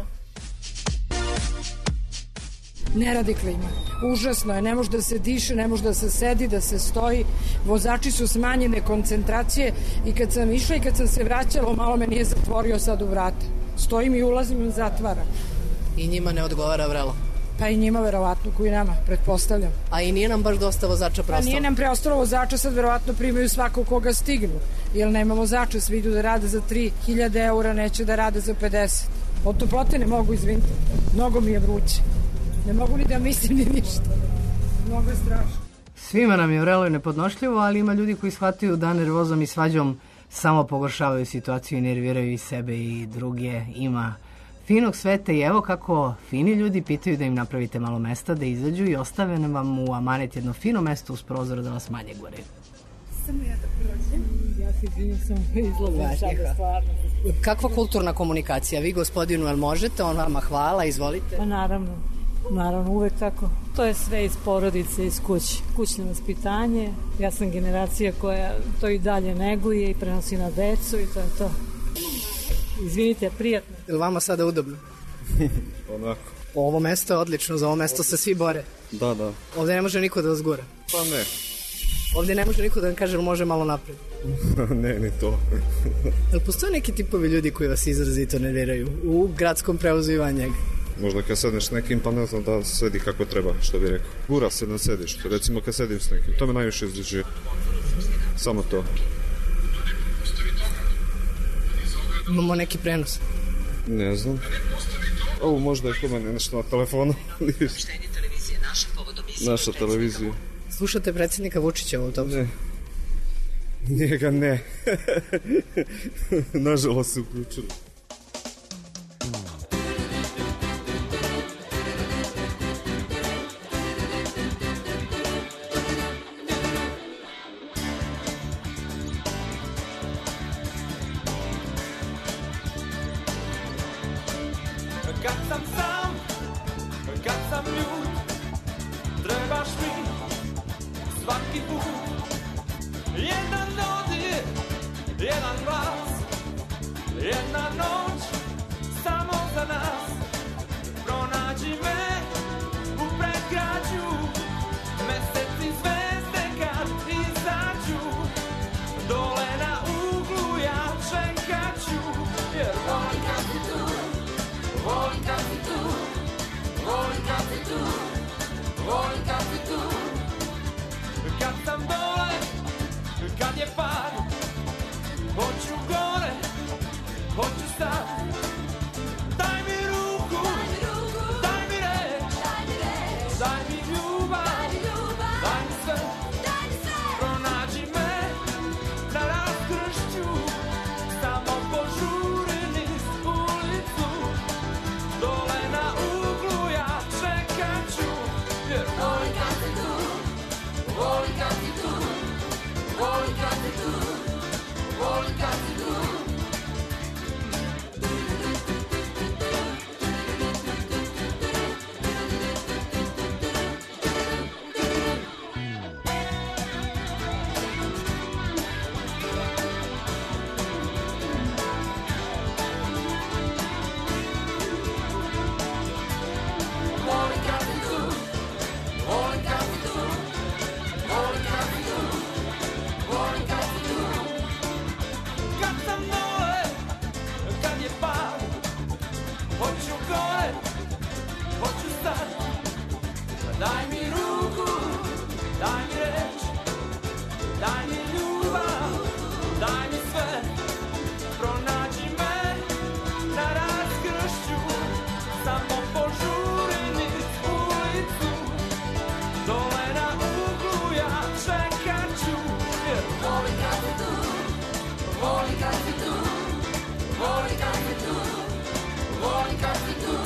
S11: Ne radi klima. Užasno je, ne može da se diše, ne može da se sedi, da se stoji. Vozači su smanjene koncentracije i kad sam išla i kad sam se vraćala, malo me nije zatvorio sad u vrata. Stojim i ulazim i zatvara.
S9: I njima ne odgovara vrelo?
S11: Pa i njima verovatno, koji nama, pretpostavljam.
S9: A i nije nam baš dosta vozača preostalo?
S11: Pa nije nam preostalo vozača, sad verovatno primaju svako koga stignu. Jer nema vozača, svi idu da rade za tri hiljade eura, neće da rade za pedeset. Od toplote ne mogu, izvinite. Mnogo mi je vruće. Ne mogu ni da mislim ni ništa. Mnogo je strašno.
S4: Svima nam je vrelo i nepodnošljivo, ali ima ljudi koji shvataju da nervozom i svađom samo pogoršavaju situaciju i nerviraju i sebe i druge. Ima finog sveta i evo kako fini ljudi pitaju da im napravite malo mesta, da izađu i ostave vam u amanet jedno fino mesto uz prozor da vas manje gore.
S20: Samo ja da prođem.
S11: Ja se izvinjam, sam izlazim sada stvarno.
S9: Kakva kulturna komunikacija? Vi gospodinu, jel možete? On vama hvala, izvolite.
S23: Pa naravno, naravno, uvek tako. To je sve iz porodice, iz kuće. Kućno vaspitanje. Ja sam generacija koja to i dalje neguje i prenosi na decu i to je to. Izvinite, prijatno.
S9: Je li vama sada udobno?
S21: Onako.
S9: Ovo mesto je odlično, za ovo mesto se svi bore.
S21: Da, da.
S9: Ovde ne može niko da vas gura.
S21: Pa ne.
S9: Ovde ne može niko da vam kaže može malo napred.
S21: Ne, ni to.
S9: Ali postoje neki tipovi ljudi koji vas izrazito nerviraju u gradskom prevozu i van njega?
S21: Možda kad sedneš nekim, pa ne znam da sedi kako treba, što bi rekao. Gura se na sedištu, recimo kad sedim s nekim. To me najviše izliđuje. Samo to.
S9: Imamo neki prenos.
S21: Ne znam. Ovo možda je kod mene nešto na telefonu. Naša televizija.
S9: Slušate predsjednika Vučića u autobusu?
S21: Ne. Njega ne. Nažalost se uključili.
S12: Kad sam sam, kad sam ljud, trebaš mi svaki put. Jedan dodir, jedan glas, jedna noć, samo za nas. Pronađi me u predgrađu, meseci zvezde kad izađu. Dole na uglu ja čekat ću, jer volim kad si tu. Volim kad si tu, volim kad si tu, volim kad si tu. Kad sam dole, kad je pad, hoću gore, hoću sad. Daj mi ruku, daj mi reč, daj mi ljubav, daj mi sve. Pronađi me na raskršću, samo požuri niz ulicu. Dole na uglu ja čekat ću, jer volim kad si tu, volim kad si tu, volim kad si tu, volim kad si tu. Volim kad si tu, volim kad si tu, volim kad si tu, volim kad si tu. Kad sam dole, kad je pad, hoću gore, hoću sad. Daj mi ruku, daj mi reč, daj mi ljubav, daj mi sve. Pronađi me na raskršću, samo požuri niz ulicu. Dole na uglu ja čekat ću, jer volim kad si tu, volim kad si tu, volim kad si tu, volim kad si tu.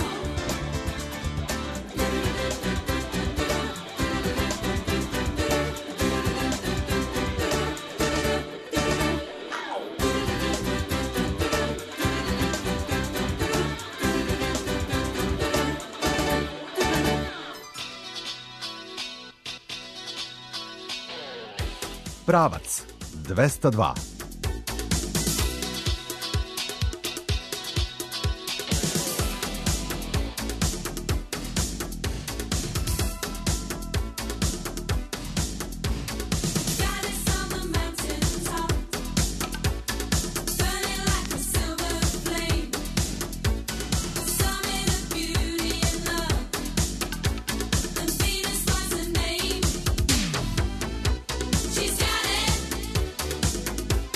S2: Pravac dvesta dva.
S19: She's got it.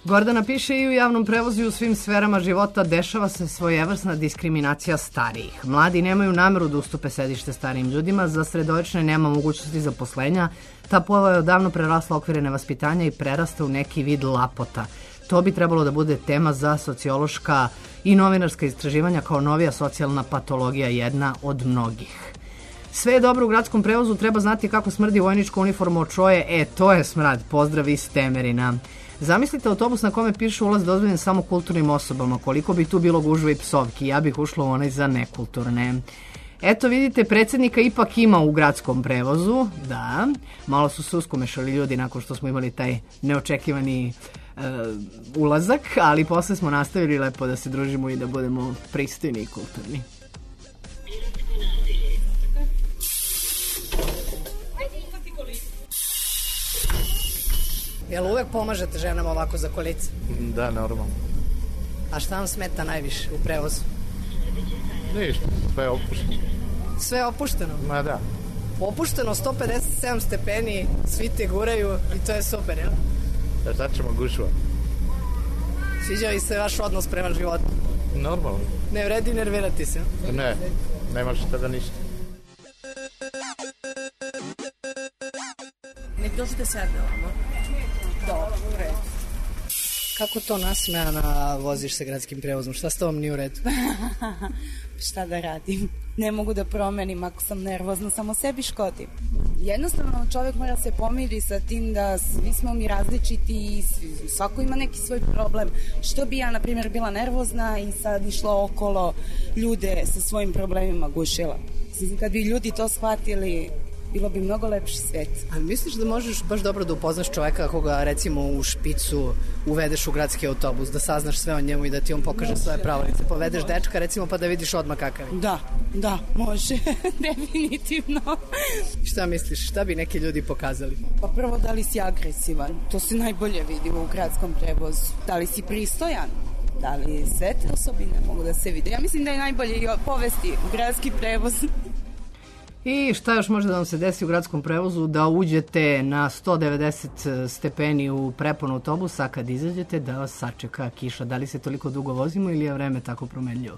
S4: Gordana piše i u javnom prevozu i u svim sferama života dešava se svojevrsna diskriminacija starijih. Mladi nemaju nameru da ustupe sedište starijim ljudima, za sredovečne nema mogućnosti zaposlenja, ta pojava je odavno prerasla okvire nevaspitanja i prerasta u neki vid lapota. To bi trebalo da bude tema za sociološka i novinarska istraživanja kao novija socijalna patologija, jedna od mnogih. Sve je dobro u gradskom prevozu, treba znati kako smrdi vojnička uniforma od čoje, e, to je smrad, pozdrav iz Temerina. Zamislite autobus na kome piše ulaz dozvoljen samo kulturnim osobama, koliko bi tu bilo gužve i psovki, ja bih ušla u onaj za nekulturne. Eto vidite, predsjednika ipak ima u gradskom prevozu, da, malo su se uskomešali ljudi nakon što smo imali taj neočekivani uh, ulazak, ali posle smo nastavili lepo da se družimo i da budemo pristojni i kulturni. Jel uvek pomažete ženama ovako za kolice?
S3: Da, normalno.
S4: A šta vam smeta najviše u prevozu?
S3: Ništa, sve je opušteno.
S4: Sve je opušteno?
S3: Ma da.
S4: Opušteno, sto pedeset sedam stepeni, svi te guraju i to je super, jel?
S3: Da, šta ćemo gušva?
S4: Sviđa li se vaš odnos prema životu?
S3: Normalno.
S4: Ne vredi nervirati se?
S3: Ne, nemaš tada ništa.
S9: Nek dođete sedne ovamo. Dobro, u redu.
S4: Kako to nasmejana voziš se gradskim prevozom? Šta s tobom nije u redu?
S17: Šta da radim? Ne mogu da promenim ako sam nervozna, samo sebi škodim. Jednostavno čovjek mora se pomiri sa tim da svi smo mi različiti i svako ima neki svoj problem. Što bi ja, na primjer, bila nervozna i sad išla okolo ljude sa svojim problemima gušila. Kad bi ljudi to shvatili, bilo bi mnogo lepši svet.
S4: Ali misliš da možeš baš dobro da upoznaš čoveka ako ga recimo u špicu uvedeš u gradski autobus, da saznaš sve o njemu i da ti on pokaže svoje pravo lice? Povedeš dečka recimo pa da vidiš odmah kakav je.
S17: Da, da, može, definitivno.
S4: Šta misliš, šta bi neki ljudi pokazali?
S17: Pa prvo, da li si agresivan, to se najbolje vidi u gradskom prevozu. Da li si pristojan? Da li sve te osobine mogu da se vide? Ja mislim da je najbolje povesti u gradski prevoz.
S4: I šta još može da vam se desi u gradskom prevozu? Da uđete na sto devedeset stepeni u prepon autobusa, a kad izađete da vas sačeka kiša. Da li se toliko dugo vozimo ili je vreme tako promenljivo?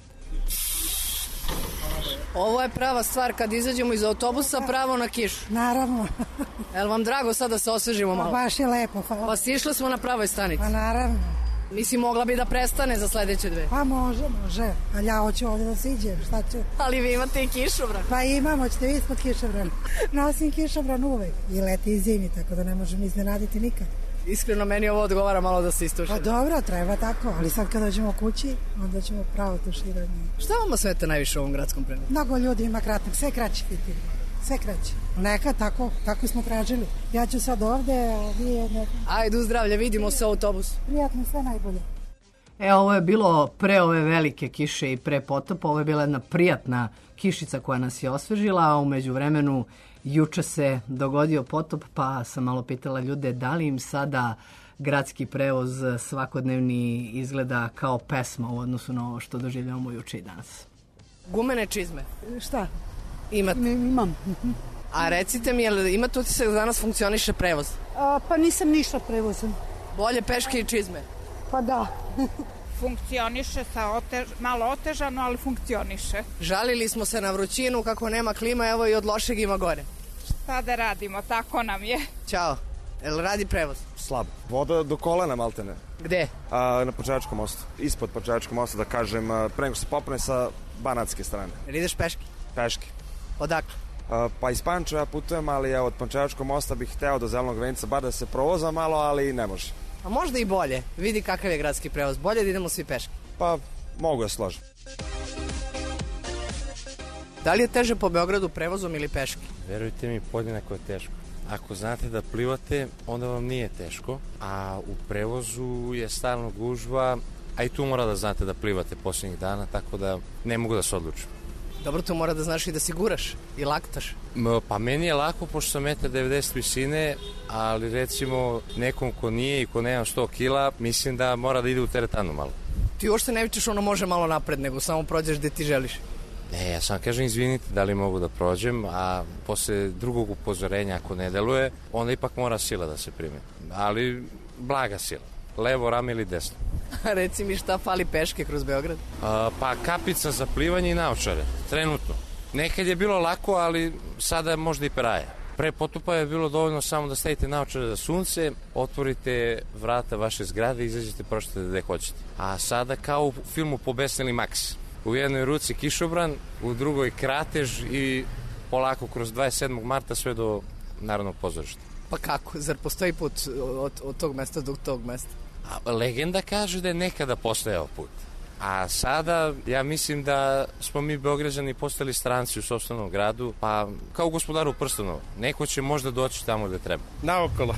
S4: Ovo je prava stvar, kad izađemo iz autobusa, pravo na kišu.
S11: Naravno.
S4: Je li vam drago sad da se osvežimo malo?
S11: Baš je lepo, hvala.
S4: Pa sišli smo na pravoj stanici.
S11: Pa naravno.
S4: Mislim, mogla bi da prestane za sledeće dve.
S11: Pa može, može. Ali ja hoću ovdje da siđem, šta ću?
S4: Ali vi imate i kišobran.
S11: Pa imamo, ćete vi ispod kišobran. Nosim kišobran uvek. I leti i zimi, tako da ne možem iznenaditi nikad.
S4: Iskreno, meni ovo odgovara malo da se istušira.
S11: Pa dobro, treba tako. Ali sad kada dođemo kući, onda ćemo pravo tuširanje.
S4: Šta vama smeta najviše u ovom gradskom prevozu?
S11: Mnogo ljudi ima kratak, sve kraći fitilj. Sve kraće. Neka, tako, tako smo tražili. Ja ću sad ovde, a vi je... Ne...
S4: Ajde, u zdravlje, vidimo se u autobusu.
S11: Prijatno, sve najbolje.
S4: E, ovo je bilo pre ove velike kiše i pre potopa. Ovo je bila jedna prijatna kišica koja nas je osvežila, a umeđu vremenu juče se dogodio potop, pa sam malo pitala ljude da li im sada gradski prevoz svakodnevni izgleda kao pesma u odnosu na ovo što doživljavamo juče i danas. Gumene čizme.
S11: Šta?
S4: Imate?
S11: Imam.
S4: A recite mi, jel imate utisak da danas funkcioniše prevoz?
S11: A, pa nisam ništa prevozom.
S4: Bolje peške i čizme?
S11: Pa da.
S20: Funkcioniše sa otež, malo otežano, ali funkcioniše.
S4: Žalili smo se na vrućinu, kako nema klima, evo i od lošeg ima gore.
S20: Šta da radimo, tako nam je.
S4: Ćao. Jel radi prevoz?
S7: Slabo. Voda do kolena maltene.
S4: Gde?
S7: A, na Počačkom mostu. Ispod Počačkog mosta, da kažem, pre nego se popne sa banatske strane.
S4: Jel ideš peške?
S7: Peške.
S4: Odakle?
S7: A, pa iz Pančeva putujem, ali evo, od Pančevačkog mosta bih hteo do Zelenog venca, bar da se provoza malo, ali ne može.
S4: A možda i bolje. Vidi kakav je gradski prevoz. Bolje da idemo svi peške.
S7: Pa, mogu da složim.
S4: Da li je teže po Beogradu prevozom ili peške?
S3: Verujte mi, podjednako je teško. Ako znate da plivate, onda vam nije teško, a u prevozu je stalno gužva, a i tu mora da znate da plivate posljednjih dana, tako da ne mogu da se odlučim.
S4: Dobro, to mora da znaš i da si guraš i laktaš.
S3: Pa meni je lako, pošto sam jedan devedeset visine, ali recimo nekom ko nije i ko nema sto kila, mislim da mora da ide u teretanu malo.
S4: Ti uopšte ne vičeš ono može malo napred, nego samo prođeš gde ti želiš.
S3: Ne, ja sam kažem izvinite da li mogu da prođem, a posle drugog upozorenja ako ne deluje, onda ipak mora sila da se prime. Ali blaga sila. levo rame ili desno.
S9: Reci mi šta fali peške kroz Beograd?
S3: A, pa kapica za plivanje i naočare, trenutno. Nekad je bilo lako, ali sada možda i peraje. Pre potupa je bilo dovoljno samo da stavite naočare za sunce, otvorite vrata vaše zgrade i izađete prošete gde hoćete. A sada kao u filmu Pobesneli Max. U jednoj ruci kišobran, u drugoj kratež i polako kroz dvadeset sedmog marta sve do Narodnog pozorišta.
S9: Pa kako? Zar postoji put od, od tog mesta do tog mesta?
S3: A, legenda kaže da je nekada postojao put. A sada ja mislim da smo mi Beograđani postali stranci u sopstvenom gradu, pa kao u Gospodaru prstenova. Neko će možda doći tamo gde treba.
S6: Naokolo.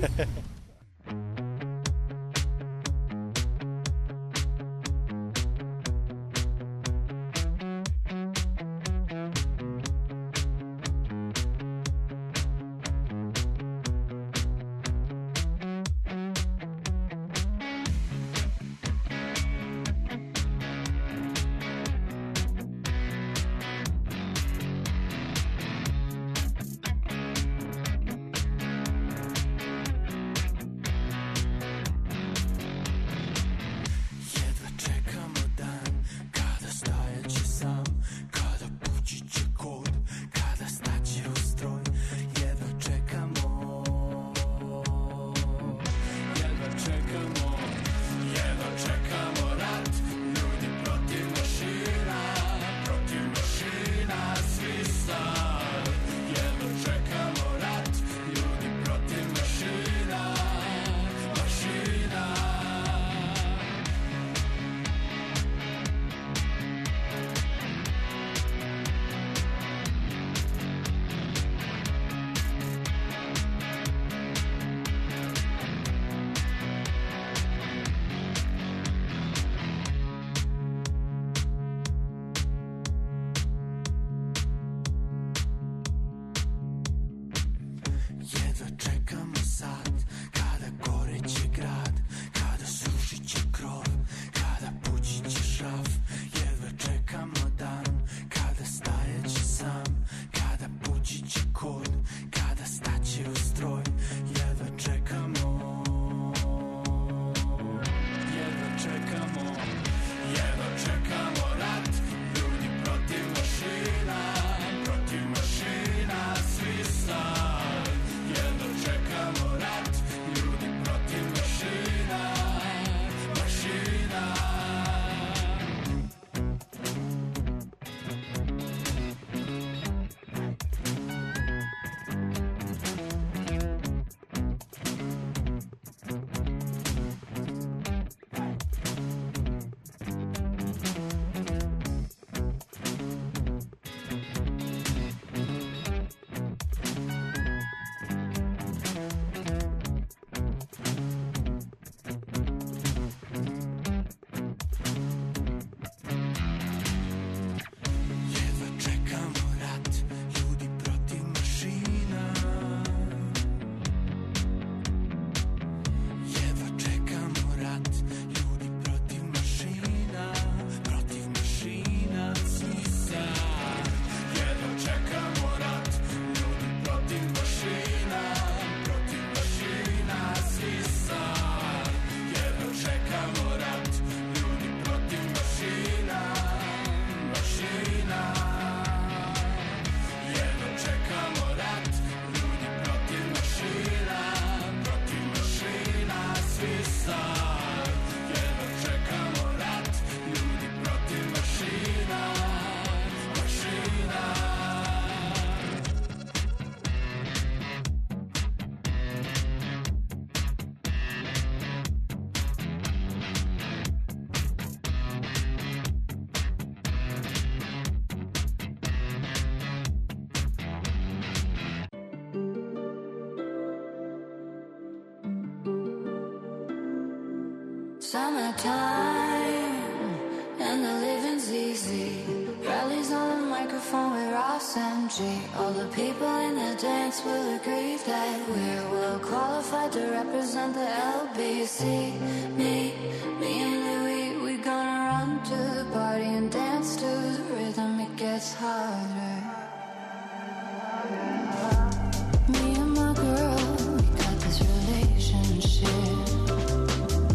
S19: Summertime and the living's easy. Rallies on the microphone with Ross M G. All the people in the dance will agree that we're well qualified to represent the L B C. Me, me and Louis, we gonna run to the party and dance to the rhythm. It gets harder. Me and my girl, we got this relationship.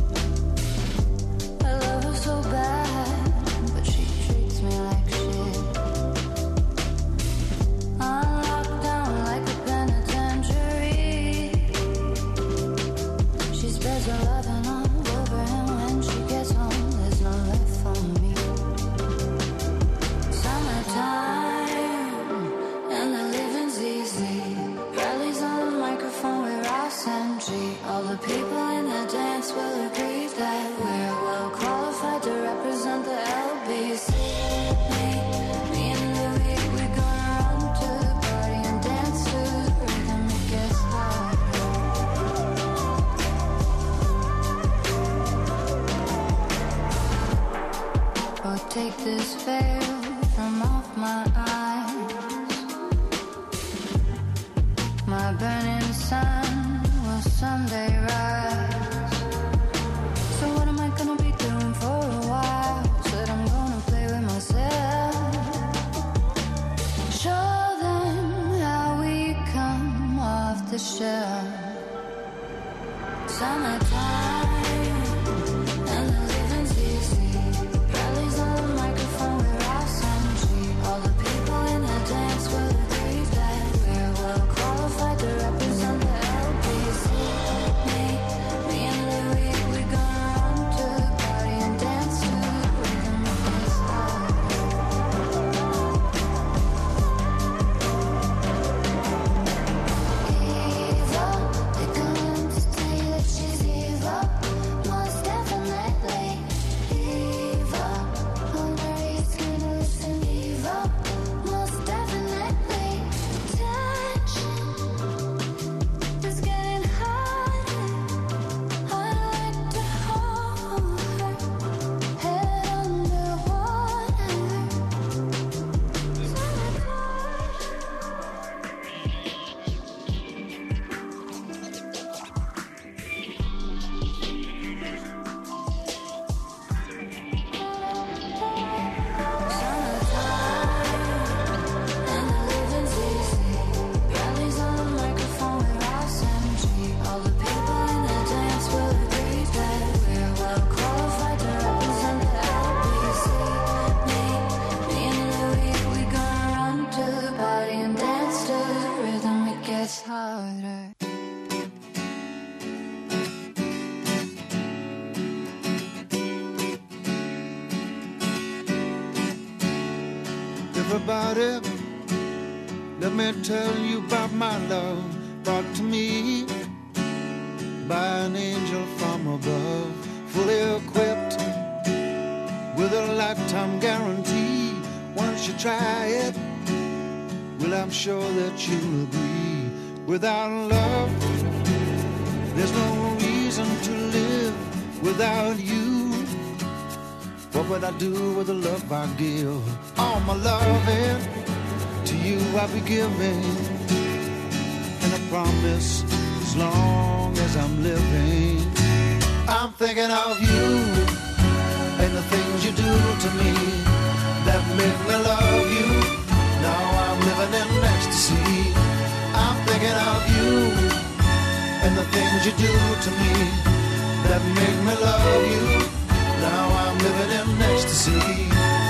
S18: everybody, let me tell you about my love brought to me by an angel from above, fully equipped with a lifetime guarantee. Once you try it, well, I'm sure that you'll agree. Without love, there's no reason to live. Without you, what would I do with the love I give? All my loving to you I'll be giving, and I promise as long as I'm living, I'm thinking of you and the things you do to me that make me love you. Now I'm living in ecstasy. I'm thinking of you and the things you do to me that make me love you. Now I'm living in ecstasy.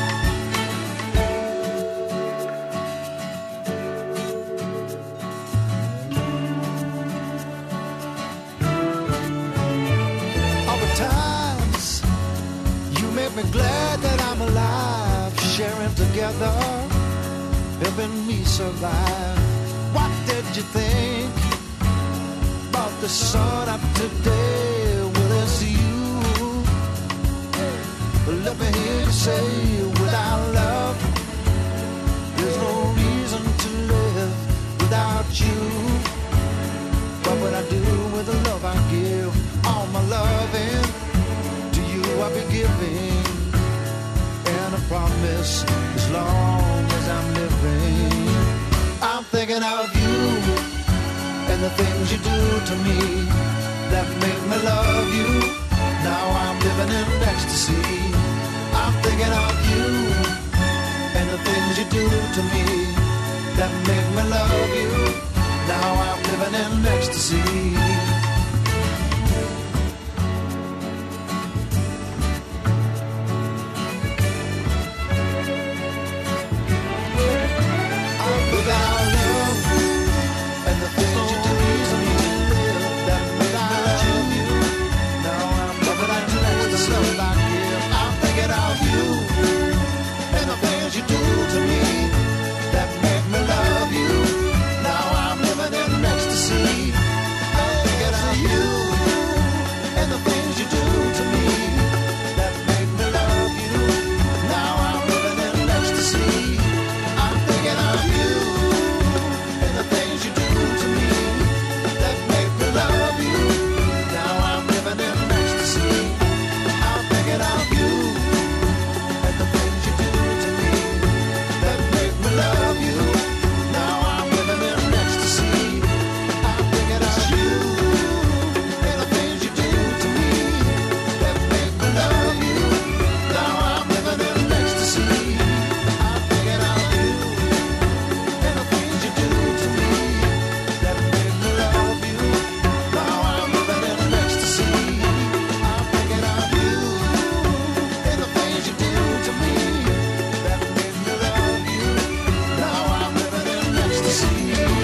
S18: All the times you make me glad that I'm alive, sharing together, helping me survive. What did you think about the sun up today? Well, it's you. Let me hear you say, without love, there's no reason to live. Without you, what would I do with the love I give? All my loving to you I'll be giving, and I promise as long as I'm living, I'm thinking of you and the things you do to me that make me love you. Now I'm living in ecstasy. I'm thinking of you and the things you do to me that make me love you. Now I'm living in ecstasy. Without love and the things you do to me that make me love you. Now I'm living in ecstasy. I'm thinking of you and the things you do to me that make me love you. Now I'm living in ecstasy. I'm thinking of you and the things you do to me that make me love you. Now I'm living in ecstasy. I'm thinking of you and the things you do to me that make me love you. Now I'm living in ecstasy. I'm thinking of you and the things you do to me that make me love you. Now I'm living in ecstasy. I'm thinking of you and the things you do to me that make me love you. Now I'm living in ecstasy. I'm thinking of you and the things you do to me that make me love you. Now I'm living in ecstasy. I'm thinking of you and the things you do to me that make me love you. Now I'm living in ecstasy.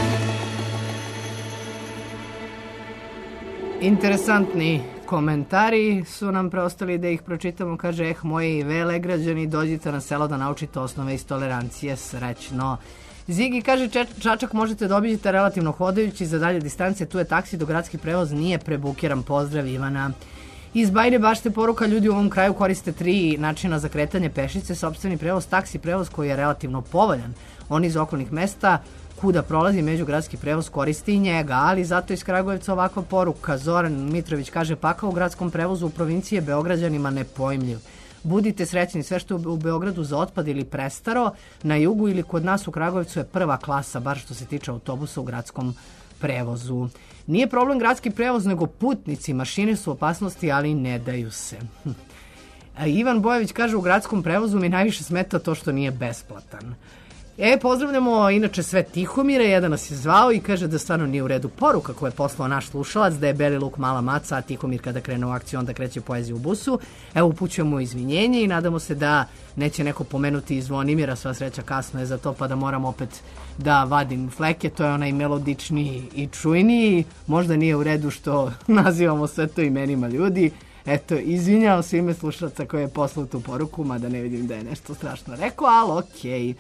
S4: Interesantni komentari su nam preostali da ih pročitamo. Kaže, eh, moji velegrađani, dođite na selo da naučite osnove iz tolerancije. Srećno. Zigi kaže, Če- Čačak možete da obiđete relativno hodajući, za dalje distance tu je taksi, do gradski prevoz nije prebukiran. Pozdrav Ivana. Iz Bajne Bašte poruka, ljudi u ovom kraju koriste tri načina za kretanje: pešice, sopstveni prevoz, taksi prevoz koji je relativno povoljan. Oni iz okolnih mesta kuda prolazi međugradski prevoz koristi i njega, ali zato iz Kragujevca ovakva poruka. Zoran Mitrović kaže, pakao u gradskom prevozu u provinciji je Beograđanima nepojmljiv. Budite srećni, sve što je u Beogradu za otpad ili prestaro, na jugu ili kod nas u Kragujevcu je prva klasa, bar što se tiče autobusa u gradskom prevozu. Nije problem gradski prevoz, nego putnici, mašine su opasnosti, ali ne daju se. Ivan Bojević kaže, u gradskom prevozu mi najviše smeta to što nije besplatan. E, pozdravljamo inače sve Tihomire, jedan nas je zvao i kaže da stvarno nije u redu poruka koju je poslao naš slušalac, da je beli luk mala maca, a Tihomir kada krene u akciju onda kreće poeziju u busu. Evo, upućujemo izvinjenje i nadamo se da neće neko pomenuti i Zvonimira, sva sreća kasno je za to, pa da moram opet da vadim fleke, to je onaj melodičniji i čujniji, možda nije u redu što nazivamo sve to imenima ljudi. Eto, izvinjao se ime slušalaca koji je poslao tu poruku, mada ne vidim da je nešto strašno rekao, ali okej.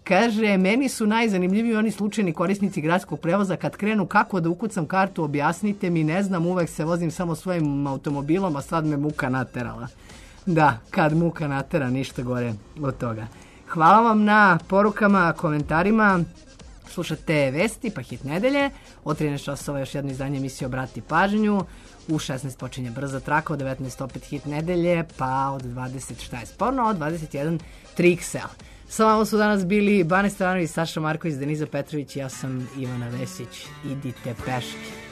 S4: Kaže, meni su najzanimljiviji oni slučajni korisnici gradskog prevoza kad krenu kako da ukucam kartu, objasnite mi, ne znam, uvek se vozim samo svojim automobilom, a sad me muka naterala. Da, kad muka natera, ništa gore od toga. Hvala vam na porukama, komentarima. Slušate Vesti, pa Hit nedelje. Od trinaest časova još jedno izdanje emisije Obrati pažnju. U šesnaest počinje Brza traka, od devetnaest opet Hit nedelje, pa od dvadeset šta je sporno, od dvadeset jedan tri iks el. Sa vama su danas bili Bane Stevanović, Saša Marković, Deniza Petrović, ja sam Ivana Vesić. Idite peške.